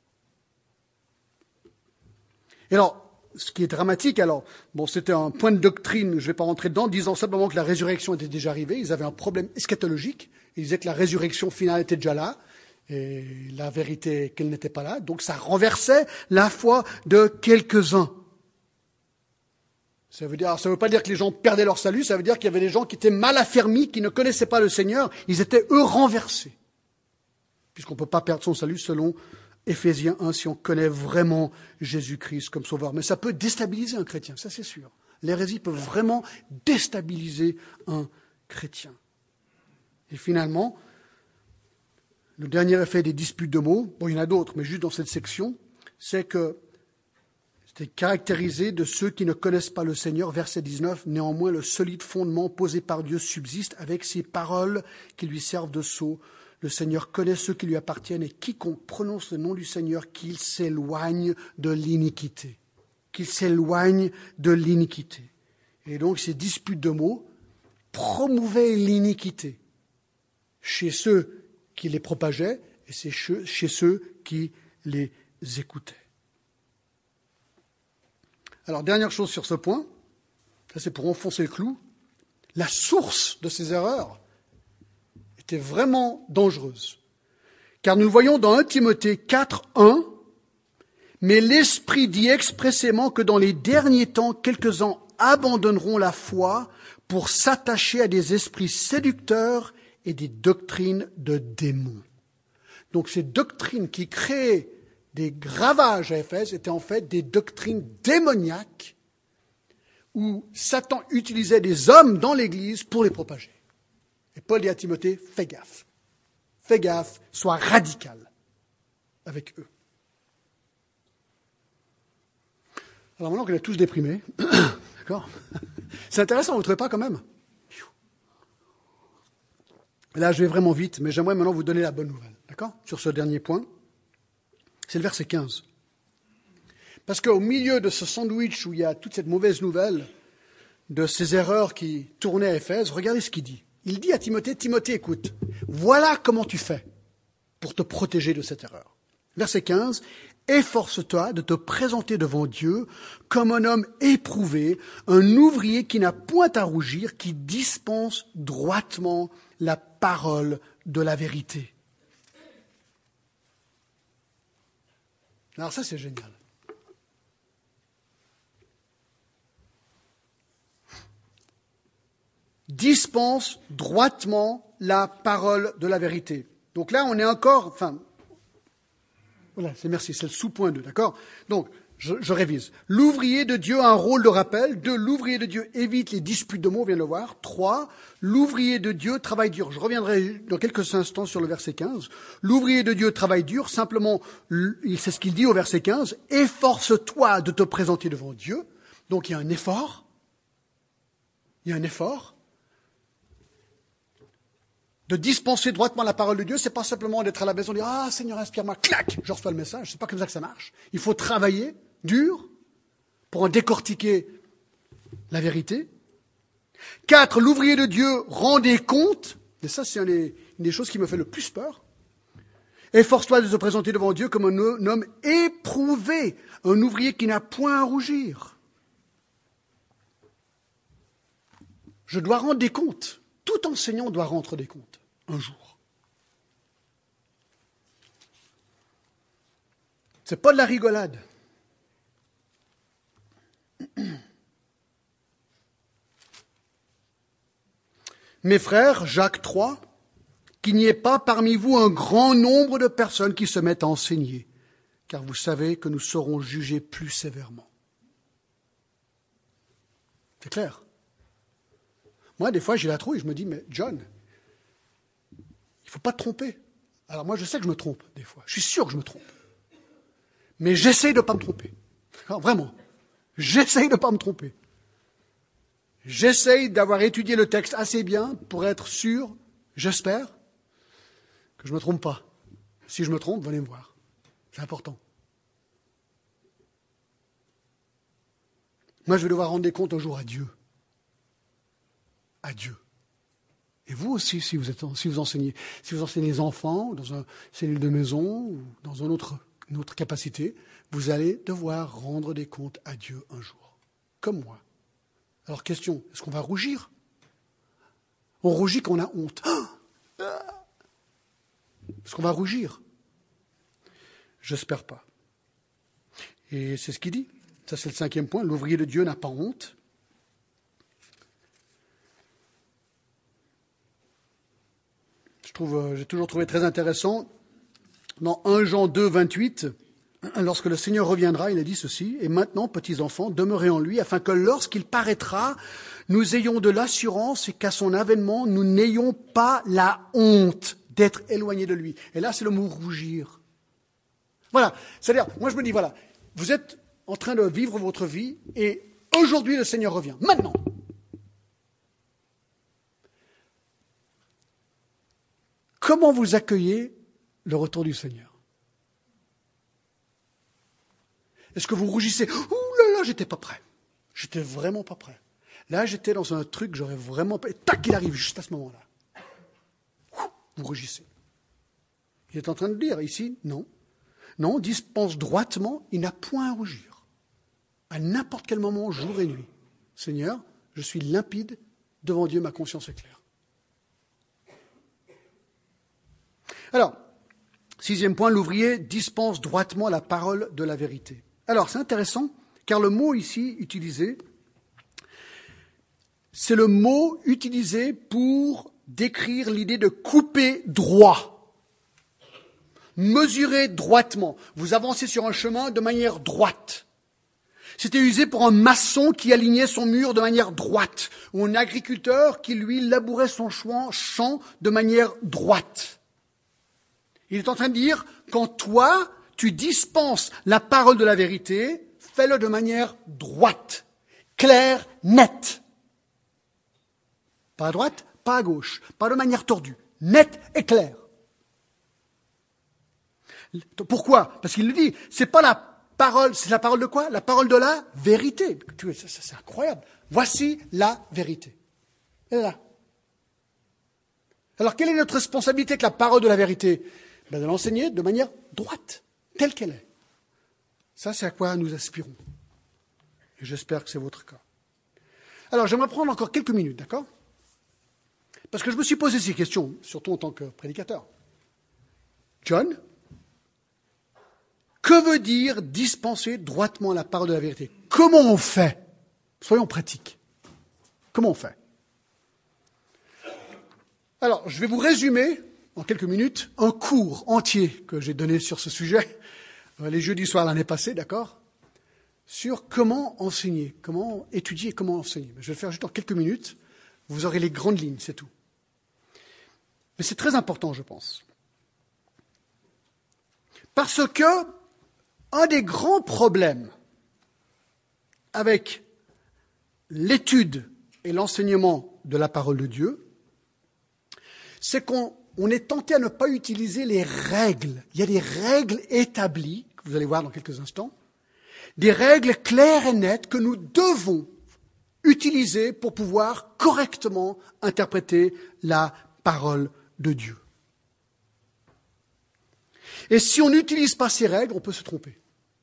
Et alors, ce qui est dramatique, alors, bon, c'était un point de doctrine, je ne vais pas rentrer dedans, disant simplement que la résurrection était déjà arrivée. Ils avaient un problème eschatologique. Ils disaient que la résurrection finale était déjà là. Et la vérité est qu'elle n'était pas là. Donc ça renversait la foi de quelques-uns. Ça veut dire, ça veut pas dire que les gens perdaient leur salut, ça veut dire qu'il y avait des gens qui étaient mal affermis, qui ne connaissaient pas le Seigneur. Ils étaient, eux, renversés. Puisqu'on ne peut pas perdre son salut selon Éphésiens un si on connaît vraiment Jésus-Christ comme sauveur. Mais ça peut déstabiliser un chrétien, ça c'est sûr. L'hérésie peut vraiment déstabiliser un chrétien. Et finalement, le dernier effet des disputes de mots, bon il y en a d'autres, mais juste dans cette section, c'est que c'était caractérisé de ceux qui ne connaissent pas le Seigneur, verset dix-neuf, néanmoins le solide fondement posé par Dieu subsiste avec ses paroles qui lui servent de sceau. Le Seigneur connaît ceux qui lui appartiennent et quiconque prononce le nom du Seigneur, qu'il s'éloigne de l'iniquité. Qu'il s'éloigne de l'iniquité. Et donc ces disputes de mots promouvaient l'iniquité chez ceux qui les propageaient et c'est chez ceux qui les écoutaient. Alors, dernière chose sur ce point, ça c'est pour enfoncer le clou, la source de ces erreurs était vraiment dangereuse. Car nous le voyons dans un Timothée quatre, un, mais l'Esprit dit expressément que dans les derniers temps, quelques-uns abandonneront la foi pour s'attacher à des esprits séducteurs et des doctrines de démons. Donc ces doctrines qui créaient des ravages à Éphèse étaient en fait des doctrines démoniaques où Satan utilisait des hommes dans l'Église pour les propager. Et Paul dit à Timothée, fais gaffe, fais gaffe, sois radical avec eux. Alors maintenant qu'on est tous déprimés, d'accord ? C'est intéressant, vous ne trouvez pas quand même ? Là, je vais vraiment vite, mais j'aimerais maintenant vous donner la bonne nouvelle, d'accord ? Sur ce dernier point, c'est le verset quinze. Parce qu'au milieu de ce sandwich où il y a toute cette mauvaise nouvelle de ces erreurs qui tournaient à Éphèse, regardez ce qu'il dit. Il dit à Timothée, Timothée, écoute, voilà comment tu fais pour te protéger de cette erreur. Verset quinze, efforce-toi de te présenter devant Dieu comme un homme éprouvé, un ouvrier qui n'a point à rougir, qui dispense droitement la parole de la vérité. Alors ça, c'est génial. Dispense droitement la parole de la vérité. Donc là, on est encore, enfin, voilà, c'est merci, c'est le sous-point deux, d'accord ? Donc, je, je révise. L'ouvrier de Dieu a un rôle de rappel. Deux, l'ouvrier de Dieu évite les disputes de mots, on vient de le voir. Trois, l'ouvrier de Dieu travaille dur. Je reviendrai dans quelques instants sur le verset quinze. L'ouvrier de Dieu travaille dur, simplement, c'est ce qu'il dit au verset quinze, efforce-toi de te présenter devant Dieu. Donc il y a un effort. Il y a un effort. De dispenser droitement la parole de Dieu, c'est pas simplement d'être à la maison et dire « Ah, Seigneur, inspire-moi, clac, je reçois le message ». C'est pas comme ça que ça marche. Il faut travailler dur pour en décortiquer la vérité. Quatre, l'ouvrier de Dieu rend des comptes. Et ça, c'est une des, une des choses qui me fait le plus peur. Efforce-toi de te présenter devant Dieu comme un homme éprouvé, un ouvrier qui n'a point à rougir. Je dois rendre des comptes. Tout enseignant doit rendre des comptes un jour. C'est pas de la rigolade. Mes frères, Jacques trois, qu'il n'y ait pas parmi vous un grand nombre de personnes qui se mettent à enseigner, car vous savez que nous serons jugés plus sévèrement. C'est clair. Moi, des fois, j'ai la trouille, je me dis, mais John, il ne faut pas te tromper. Alors moi, je sais que je me trompe, des fois. Je suis sûr que je me trompe. Mais j'essaye de ne pas me tromper. Alors, vraiment. J'essaye de ne pas me tromper. J'essaye d'avoir étudié le texte assez bien pour être sûr, j'espère, que je ne me trompe pas. Si je me trompe, venez me voir. C'est important. Moi, je vais devoir rendre des comptes un jour à Dieu. À Dieu. Et vous aussi, si vous, êtes, si vous enseignez, si vous enseignez les enfants, ou dans une cellule de maison, ou dans une autre, une autre capacité, vous allez devoir rendre des comptes à Dieu un jour. Comme moi. Alors, question, est-ce qu'on va rougir? On rougit quand on a honte. Est-ce qu'on va rougir? J'espère pas. Et c'est ce qu'il dit. Ça, c'est le cinquième point. L'ouvrier de Dieu n'a pas honte. Je trouve, j'ai toujours trouvé très intéressant, dans premier Jean deux, vingt-huit, lorsque le Seigneur reviendra, il a dit ceci, « Et maintenant, petits enfants, demeurez en lui, afin que lorsqu'il paraîtra, nous ayons de l'assurance et qu'à son avènement, nous n'ayons pas la honte d'être éloignés de lui. » Et là, c'est le mot « rougir ». Voilà, c'est-à-dire, moi je me dis, voilà, vous êtes en train de vivre votre vie et aujourd'hui, le Seigneur revient, maintenant. Comment vous accueillez le retour du Seigneur? Est-ce que vous rougissez? Ouh là là, j'étais pas prêt. J'étais vraiment pas prêt. Là, j'étais dans un truc, j'aurais vraiment pas... Et tac, il arrive juste à ce moment-là. Vous rougissez. Il est en train de dire ici, non. Non, dispense droitement, il n'a point à rougir. À n'importe quel moment, jour et nuit. Seigneur, je suis limpide devant Dieu, ma conscience est claire. Alors, sixième point, l'ouvrier dispense droitement la parole de la vérité. Alors, c'est intéressant, car le mot ici utilisé, c'est le mot utilisé pour décrire l'idée de couper droit, mesurer droitement. Vous avancez sur un chemin de manière droite. C'était usé pour un maçon qui alignait son mur de manière droite, ou un agriculteur qui, lui, labourait son champ de manière droite. Il est en train de dire, quand toi, tu dispenses la parole de la vérité, fais-le de manière droite, claire, nette. Pas à droite, pas à gauche, pas de manière tordue, nette et claire. Pourquoi? Parce qu'il le dit, c'est pas la parole, c'est la parole de quoi? La parole de la vérité. Ça, ça, c'est incroyable. Voici la vérité. Elle est là. Alors, quelle est notre responsabilité avec la parole de la vérité? Ben, de l'enseigner de manière droite, telle qu'elle est. Ça, c'est à quoi nous aspirons. Et j'espère que c'est votre cas. Alors, j'aimerais prendre encore quelques minutes, d'accord? Parce que je me suis posé ces questions, surtout en tant que prédicateur. John, que veut dire dispenser droitement la parole de la vérité? Comment on fait? Soyons pratiques. Comment on fait? Alors, je vais vous résumer, en quelques minutes, un cours entier que j'ai donné sur ce sujet, les jeudis soirs l'année passée, d'accord, sur comment enseigner, comment étudier et comment enseigner. Je vais le faire juste en quelques minutes, vous aurez les grandes lignes, c'est tout. Mais c'est très important, je pense. Parce que un des grands problèmes avec l'étude et l'enseignement de la parole de Dieu, c'est qu'on on est tenté à ne pas utiliser les règles. Il y a des règles établies, que vous allez voir dans quelques instants, des règles claires et nettes que nous devons utiliser pour pouvoir correctement interpréter la parole de Dieu. Et si on n'utilise pas ces règles, on peut se tromper.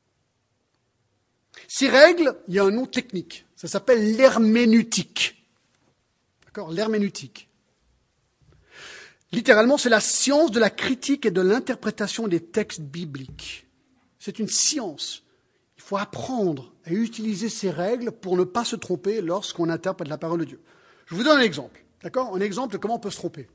Ces règles, il y a un nom technique, ça s'appelle l'herméneutique. D'accord, l'herméneutique. Littéralement, c'est la science de la critique et de l'interprétation des textes bibliques. C'est une science. Il faut apprendre à utiliser ces règles pour ne pas se tromper lorsqu'on interprète la parole de Dieu. Je vous donne un exemple, d'accord? Un exemple de comment on peut se tromper.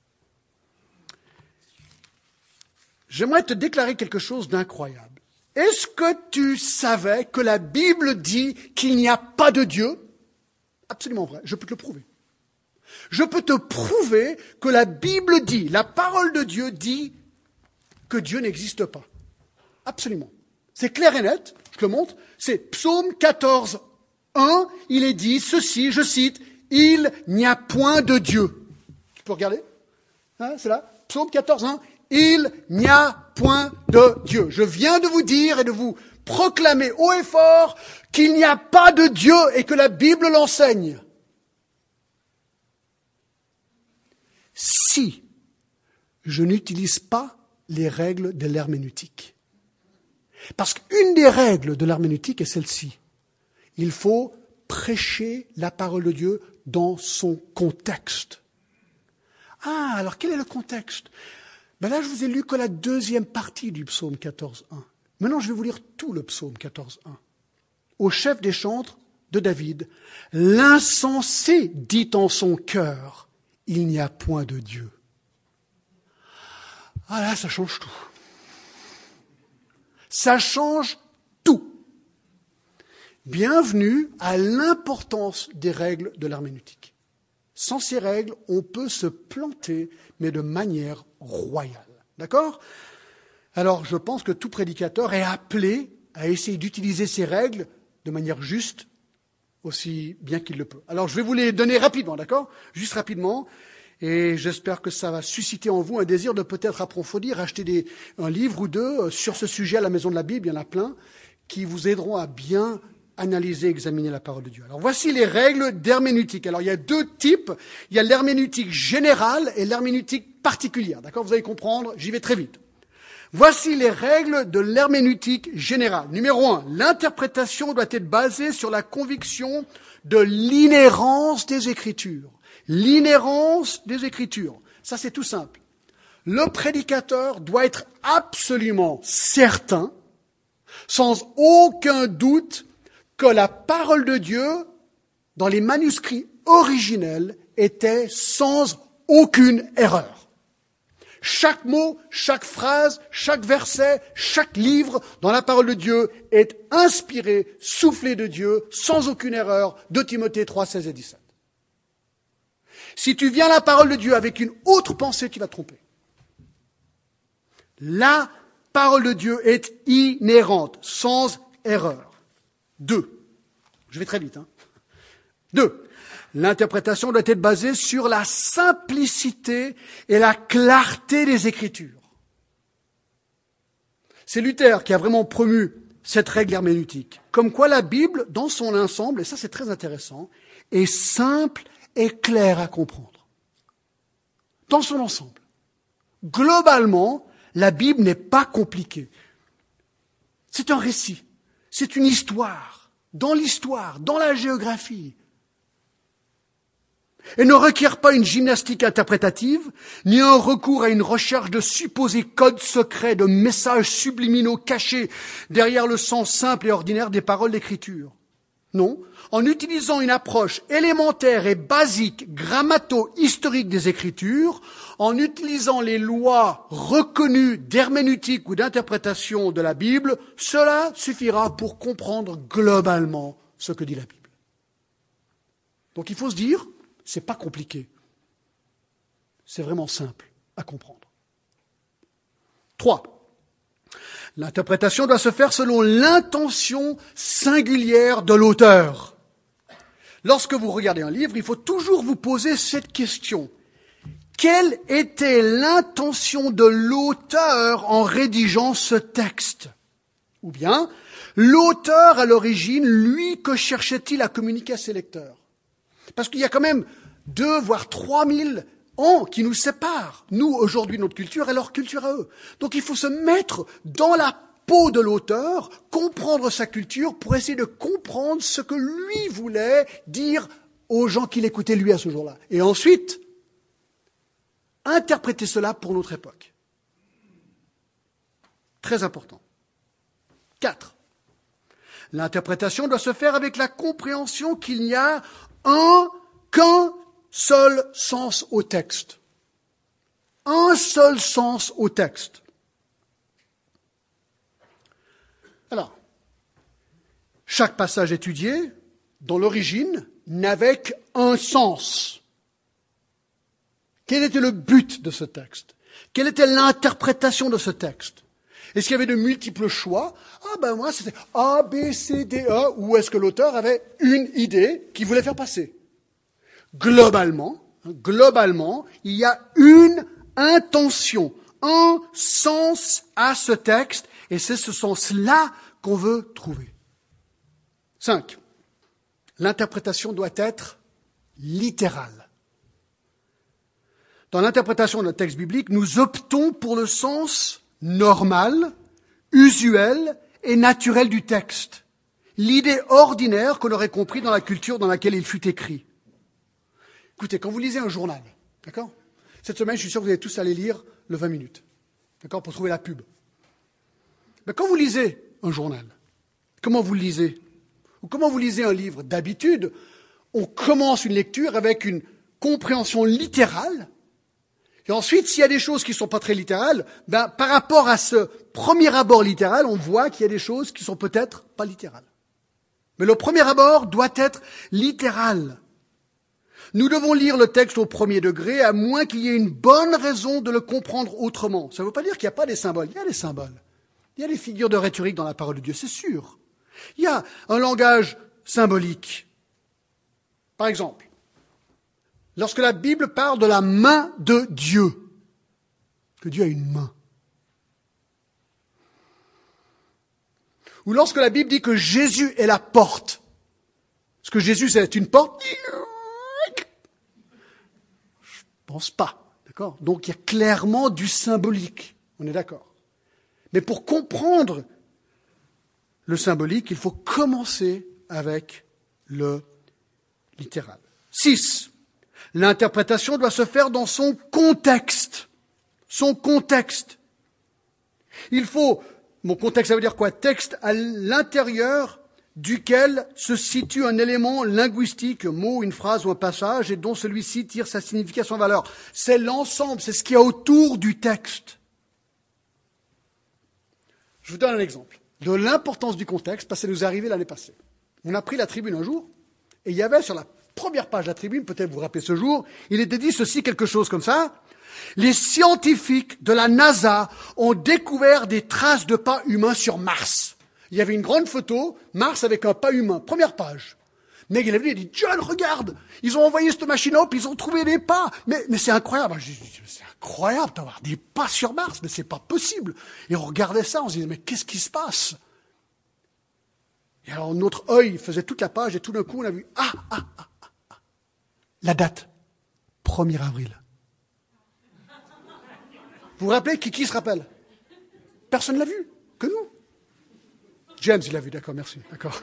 J'aimerais te déclarer quelque chose d'incroyable. Est-ce que tu savais que la Bible dit qu'il n'y a pas de Dieu? Absolument vrai, je peux te le prouver. Je peux te prouver que la Bible dit, la parole de Dieu dit que Dieu n'existe pas. Absolument. C'est clair et net, je te le montre. C'est Psaume quatorze, un, il est dit ceci, je cite, « Il n'y a point de Dieu ». Tu peux regarder, hein, c'est là, Psaume quatorze, un, « Il n'y a point de Dieu. Je viens de vous dire et de vous proclamer haut et fort qu'il n'y a pas de Dieu et que la Bible l'enseigne. Si je n'utilise pas les règles de l'herméneutique. Parce qu'une des règles de l'herméneutique est celle-ci. Il faut prêcher la parole de Dieu dans son contexte. Ah, alors quel est le contexte? Ben là, je vous ai lu que la deuxième partie du psaume quatorze un. Maintenant, je vais vous lire tout le psaume quatorze un. Au chef des chantres de David, l'insensé dit en son cœur, il n'y a point de Dieu. Ah là, ça change tout. Ça change tout. Bienvenue à l'importance des règles de l'herméneutique. Sans ces règles, on peut se planter, mais de manière royale. D'accord? Alors, je pense que tout prédicateur est appelé à essayer d'utiliser ces règles de manière juste, aussi bien qu'il le peut. Alors, je vais vous les donner rapidement, d'accord? Juste rapidement. Et j'espère que ça va susciter en vous un désir de peut-être approfondir, acheter des, un livre ou deux sur ce sujet à la Maison de la Bible, il y en a plein, qui vous aideront à bien analyser, examiner la parole de Dieu. Alors voici les règles d'herméneutique. Alors il y a deux types, il y a l'herméneutique générale et l'herméneutique particulière. D'accord? Vous allez comprendre, j'y vais très vite. Voici les règles de l'herméneutique générale. Numéro un, l'interprétation doit être basée sur la conviction de l'inhérence des Écritures. L'inhérence des Écritures. Ça, c'est tout simple. Le prédicateur doit être absolument certain, sans aucun doute, que la parole de Dieu, dans les manuscrits originels, était sans aucune erreur. Chaque mot, chaque phrase, chaque verset, chaque livre dans la parole de Dieu est inspiré, soufflé de Dieu, sans aucune erreur, de Timothée trois, seize et dix-sept. Si tu viens à la parole de Dieu avec une autre pensée, tu vas te tromper. La parole de Dieu est inhérente, sans erreur. Deux. Je vais très vite. Hein. Deux. L'interprétation doit être basée sur la simplicité et la clarté des Écritures. C'est Luther qui a vraiment promu cette règle herméneutique. Comme quoi la Bible, dans son ensemble, et ça c'est très intéressant, est simple et clair à comprendre. Dans son ensemble. Globalement, la Bible n'est pas compliquée. C'est un récit. C'est une histoire. Dans l'histoire, dans la géographie. Elle ne requiert pas une gymnastique interprétative, ni un recours à une recherche de supposés codes secrets, de messages subliminaux cachés derrière le sens simple et ordinaire des paroles d'écriture. Non, en utilisant une approche élémentaire et basique, grammato-historique des Écritures, en utilisant les lois reconnues d'herméneutique ou d'interprétation de la Bible, cela suffira pour comprendre globalement ce que dit la Bible. Donc il faut se dire, c'est pas compliqué. C'est vraiment simple à comprendre. Trois. L'interprétation doit se faire selon l'intention singulière de l'auteur. Lorsque vous regardez un livre, il faut toujours vous poser cette question. Quelle était l'intention de l'auteur en rédigeant ce texte? Ou bien, l'auteur à l'origine, lui, que cherchait-il à communiquer à ses lecteurs? Parce qu'il y a quand même deux, voire trois mille ans qui nous séparent, nous, aujourd'hui, notre culture et leur culture à eux. Donc il faut se mettre dans la peau de l'auteur, comprendre sa culture pour essayer de comprendre ce que lui voulait dire aux gens qui l'écoutaient lui à ce jour-là. Et ensuite, interpréter cela pour notre époque. Très important. Quatre. L'interprétation doit se faire avec la compréhension qu'il n'y a un, qu'un seul sens au texte. Un seul sens au texte. Alors, chaque passage étudié, dans l'origine, n'avait qu'un sens. Quel était le but de ce texte? Quelle était l'interprétation de ce texte? Est-ce qu'il y avait de multiples choix? Ah ben moi c'était A, B, C, D, E, ou est-ce que l'auteur avait une idée qu'il voulait faire passer? Globalement, globalement, il y a une intention, un sens à ce texte, et c'est ce sens-là qu'on veut trouver. Cinq. L'interprétation doit être littérale. Dans l'interprétation de notre texte biblique, nous optons pour le sens normal, usuel et naturel du texte. L'idée ordinaire qu'on aurait compris dans la culture dans laquelle il fut écrit. Écoutez, quand vous lisez un journal, d'accord ? Cette semaine, je suis sûr que vous allez tous aller lire le vingt minutes, d'accord, pour trouver la pub. Mais quand vous lisez un journal, comment vous le lisez ? Ou comment vous lisez un livre ? D'habitude, on commence une lecture avec une compréhension littérale. Et ensuite, s'il y a des choses qui ne sont pas très littérales, ben, par rapport à ce premier abord littéral, on voit qu'il y a des choses qui sont peut-être pas littérales. Mais le premier abord doit être littéral. Nous devons lire le texte au premier degré, à moins qu'il y ait une bonne raison de le comprendre autrement. Ça ne veut pas dire qu'il n'y a pas des symboles. Il y a des symboles. Il y a des figures de rhétorique dans la parole de Dieu, c'est sûr. Il y a un langage symbolique. Par exemple, lorsque la Bible parle de la main de Dieu, que Dieu a une main. Ou lorsque la Bible dit que Jésus est la porte. Est-ce que Jésus c'est une porte ? Je ne pense pas. D'accord ? Donc il y a clairement du symbolique. On est d'accord. Mais pour comprendre le symbolique, il faut commencer avec le littéral. Six. L'interprétation doit se faire dans son contexte. Son contexte. Il faut, mon contexte, ça veut dire quoi ? Texte à l'intérieur duquel se situe un élément linguistique, un mot, une phrase ou un passage, et dont celui-ci tire sa signification, valeur. C'est l'ensemble, c'est ce qu'il y a autour du texte. Je vous donne un exemple de l'importance du contexte, parce que ça nous est arrivé l'année passée. On a pris la tribune un jour, et il y avait sur la première page de la tribune, peut-être vous vous rappelez ce jour, il était dit ceci, quelque chose comme ça. Les scientifiques de la NASA ont découvert des traces de pas humains sur Mars. Il y avait une grande photo, Mars avec un pas humain, première page. Meg, il est venu, il a dit, John, regarde, ils ont envoyé cette machine up, ils ont trouvé des pas. Mais, mais c'est incroyable. Je dis, c'est incroyable d'avoir des pas sur Mars, mais c'est pas possible. Et on regardait ça, on se disait, mais qu'est-ce qui se passe? Et alors notre œil faisait toute la page et tout d'un coup on a vu, ah, ah, ah, ah, ah. La date, premier avril. Vous vous rappelez, qui, qui se rappelle? Personne ne l'a vu, que nous. James, il l'a vu, d'accord, merci, d'accord.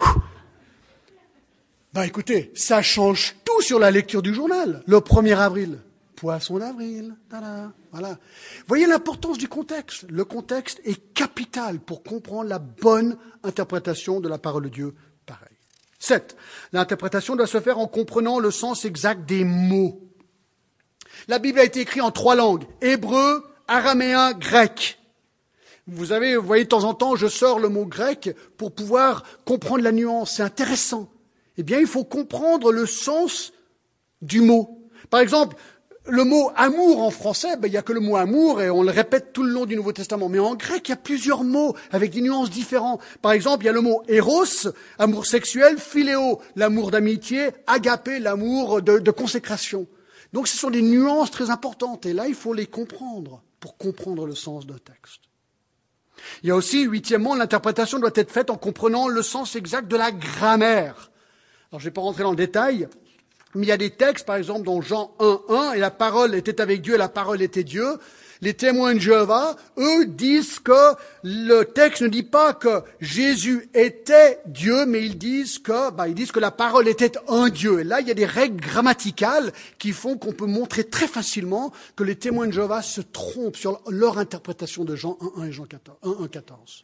Ben écoutez, ça change tout sur la lecture du journal, le premier avril. Poisson d'avril, tada, voilà. Voyez l'importance du contexte. Le contexte est capital pour comprendre la bonne interprétation de la parole de Dieu. Pareil. Sept. L'interprétation doit se faire en comprenant le sens exact des mots. La Bible a été écrite en trois langues, hébreu, araméen, grec. Vous avez, vous voyez, de temps en temps, je sors le mot grec pour pouvoir comprendre la nuance. C'est intéressant. Eh bien, il faut comprendre le sens du mot. Par exemple, le mot amour en français, ben, il n'y a que le mot amour et on le répète tout le long du Nouveau Testament. Mais en grec, il y a plusieurs mots avec des nuances différentes. Par exemple, il y a le mot éros, amour sexuel, philéo, l'amour d'amitié, agapé, l'amour de, de consécration. Donc ce sont des nuances très importantes et là, il faut les comprendre pour comprendre le sens d'un texte. Il y a aussi, huitièmement, l'interprétation doit être faite en comprenant le sens exact de la grammaire. Alors, je ne vais pas rentrer dans le détail, mais il y a des textes, par exemple, dans Jean un, un, et la parole était avec Dieu, et la parole était Dieu. Les témoins de Jéhovah, eux, disent que le texte ne dit pas que Jésus était Dieu, mais ils disent que, bah, ils disent que la parole était un Dieu. Et là, il y a des règles grammaticales qui font qu'on peut montrer très facilement que les témoins de Jéhovah se trompent sur leur interprétation de Jean un, un et Jean un, un, quatorze.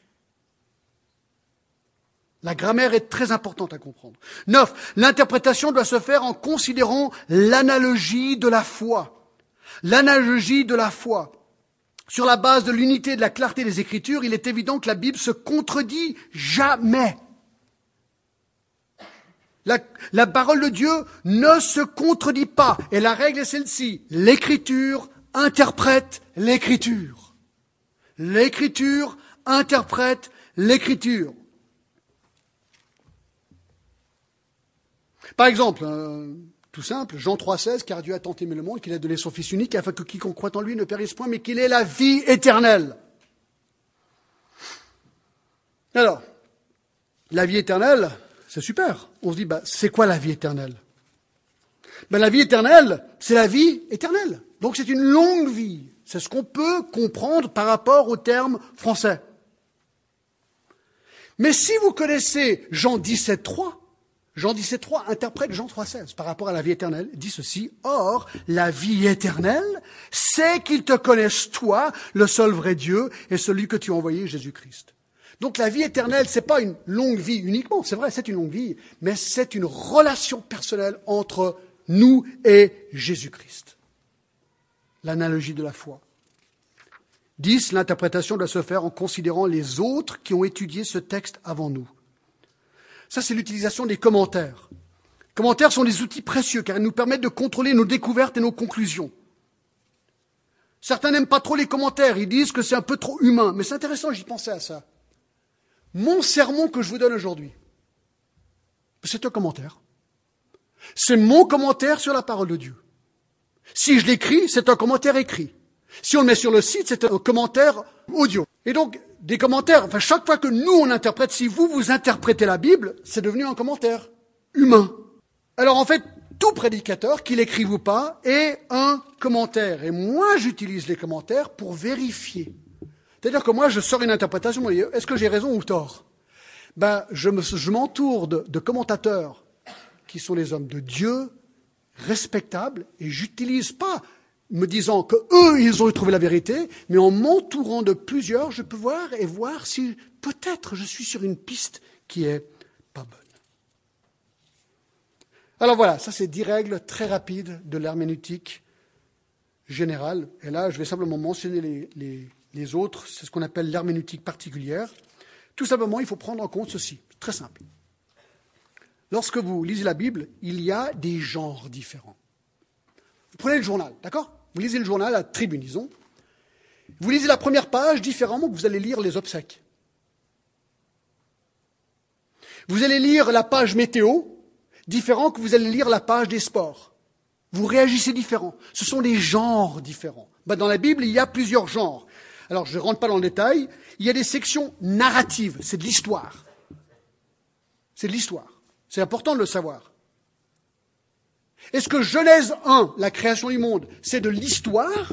La grammaire est très importante à comprendre. Neuf, l'interprétation doit se faire en considérant l'analogie de la foi. L'analogie de la foi. Sur la base de l'unité et de la clarté des Écritures, il est évident que la Bible se contredit jamais. La, la parole de Dieu ne se contredit pas. Et la règle est celle-ci. L'Écriture interprète l'Écriture. L'Écriture interprète l'Écriture. Par exemple, euh, tout simple, Jean trois seize, car Dieu a tant aimé le monde qu'il a donné son Fils unique afin que quiconque croit en lui ne périsse point, mais qu'il ait la vie éternelle. Alors, la vie éternelle, c'est super. On se dit, bah, c'est quoi la vie éternelle? Ben, la vie éternelle, c'est la vie éternelle. Donc c'est une longue vie. C'est ce qu'on peut comprendre par rapport au terme français. Mais si vous connaissez Jean dix-sept trois, Jean dix-sept trois interprète Jean trois seize par rapport à la vie éternelle, dit ceci: or, la vie éternelle, c'est qu'ils te connaissent toi, le seul vrai Dieu, et celui que tu as envoyé, Jésus-Christ. Donc la vie éternelle, c'est pas une longue vie uniquement, c'est vrai, c'est une longue vie, mais c'est une relation personnelle entre nous et Jésus-Christ. L'analogie de la foi. dix. L'interprétation doit se faire en considérant les autres qui ont étudié ce texte avant nous. Ça, c'est l'utilisation des commentaires. Les commentaires sont des outils précieux car ils nous permettent de contrôler nos découvertes et nos conclusions. Certains n'aiment pas trop les commentaires, ils disent que c'est un peu trop humain. Mais c'est intéressant, j'y pensais à ça. Mon sermon que je vous donne aujourd'hui, c'est un commentaire. C'est mon commentaire sur la parole de Dieu. Si je l'écris, c'est un commentaire écrit. Si on le met sur le site, c'est un commentaire audio. Et donc, des commentaires, enfin, chaque fois que nous, on interprète, si vous, vous interprétez la Bible, c'est devenu un commentaire humain. Alors, en fait, tout prédicateur, qu'il écrive ou pas, est un commentaire. Et moi, j'utilise les commentaires pour vérifier. C'est-à-dire que moi, je sors une interprétation, est-ce que j'ai raison ou tort? Ben, je, me, je m'entoure de, de commentateurs qui sont les hommes de Dieu, respectables, et j'utilise pas me disant que eux, ils ont trouvé la vérité, mais en m'entourant de plusieurs, je peux voir et voir si peut-être je suis sur une piste qui est pas bonne. Alors voilà, ça c'est dix règles très rapides de l'herméneutique générale. Et là, je vais simplement mentionner les, les, les autres. C'est ce qu'on appelle l'herméneutique particulière. Tout simplement, il faut prendre en compte ceci. Très simple. Lorsque vous lisez la Bible, il y a des genres différents. Vous prenez le journal, d'accord? Vous lisez le journal, la tribune, disons. Vous lisez la première page différemment que vous allez lire les obsèques. Vous allez lire la page météo, différent que vous allez lire la page des sports. Vous réagissez différent. Ce sont des genres différents. Ben, dans la Bible, il y a plusieurs genres. Alors, je ne rentre pas dans le détail. Il y a des sections narratives. C'est de l'histoire. C'est de l'histoire. C'est important de le savoir. Est-ce que Genèse un, la création du monde, c'est de l'histoire?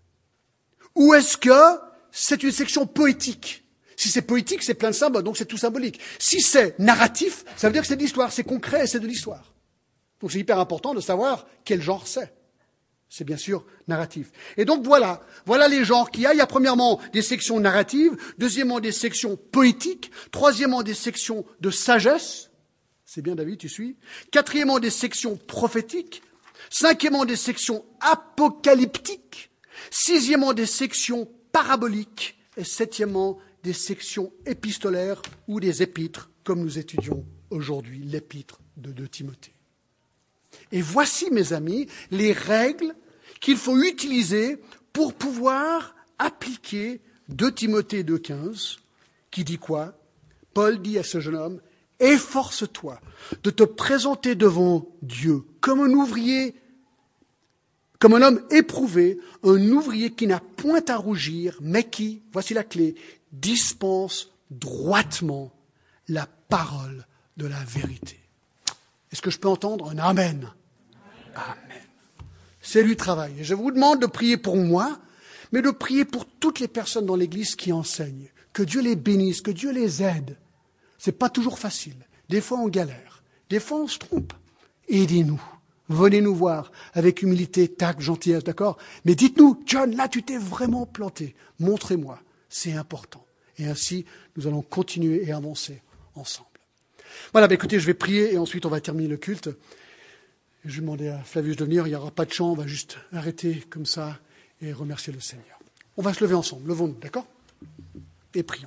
Ou est-ce que c'est une section poétique? Si c'est poétique, c'est plein de symboles, donc c'est tout symbolique. Si c'est narratif, ça veut dire que c'est de l'histoire, c'est concret et c'est de l'histoire. Donc c'est hyper important de savoir quel genre c'est. C'est bien sûr narratif. Et donc voilà, voilà les genres qu'il y a. Il y a premièrement des sections narratives, deuxièmement des sections poétiques, troisièmement des sections de sagesse. C'est bien David, tu suis. Quatrièmement des sections prophétiques. Cinquièmement des sections apocalyptiques. Sixièmement des sections paraboliques. Et septièmement des sections épistolaires ou des épîtres, comme nous étudions aujourd'hui l'épître de deux Timothée. Et voici, mes amis, les règles qu'il faut utiliser pour pouvoir appliquer deux Timothée deux quinze, qui dit quoi? Paul dit à ce jeune homme, « Efforce-toi de te présenter devant Dieu comme un ouvrier, comme un homme éprouvé, un ouvrier qui n'a point à rougir, mais qui, voici la clé, dispense droitement la parole de la vérité. » Est-ce que je peux entendre un Amen? Amen. C'est lui le travail. Et je vous demande de prier pour moi, mais de prier pour toutes les personnes dans l'Église qui enseignent. Que Dieu les bénisse, que Dieu les aide. C'est pas toujours facile. Des fois, on galère. Des fois, on se trompe. Aidez-nous. Venez nous voir avec humilité, tact, gentillesse, d'accord? Mais dites-nous, John, là, tu t'es vraiment planté. Montrez-moi. C'est important. Et ainsi, nous allons continuer et avancer ensemble. Voilà, bah écoutez, je vais prier et ensuite on va terminer le culte. Je vais demander à Flavius de venir, il n'y aura pas de chant, on va juste arrêter comme ça et remercier le Seigneur. On va se lever ensemble, levons-nous, d'accord? Et prions.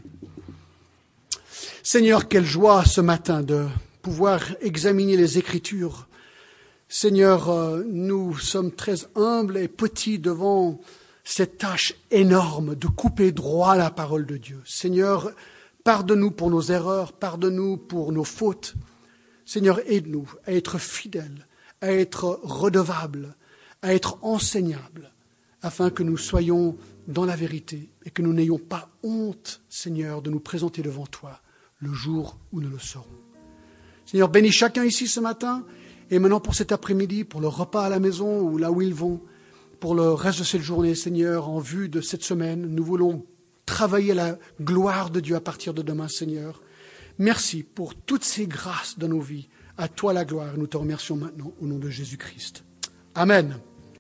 Seigneur, quelle joie ce matin de pouvoir examiner les Écritures. Seigneur, nous sommes très humbles et petits devant cette tâche énorme de couper droit la parole de Dieu. Seigneur, pardonne-nous pour nos erreurs, pardonne-nous pour nos fautes. Seigneur, aide-nous à être fidèles, à être redevables, à être enseignables, afin que nous soyons dans la vérité et que nous n'ayons pas honte, Seigneur, de nous présenter devant toi le jour où nous le serons. Seigneur, bénis chacun ici ce matin et maintenant pour cet après-midi, pour le repas à la maison ou là où ils vont, pour le reste de cette journée, Seigneur, en vue de cette semaine. Nous voulons travailler la gloire de Dieu à partir de demain, Seigneur. Merci pour toutes ces grâces dans nos vies. À toi la gloire. Nous te remercions maintenant au nom de Jésus-Christ. Amen.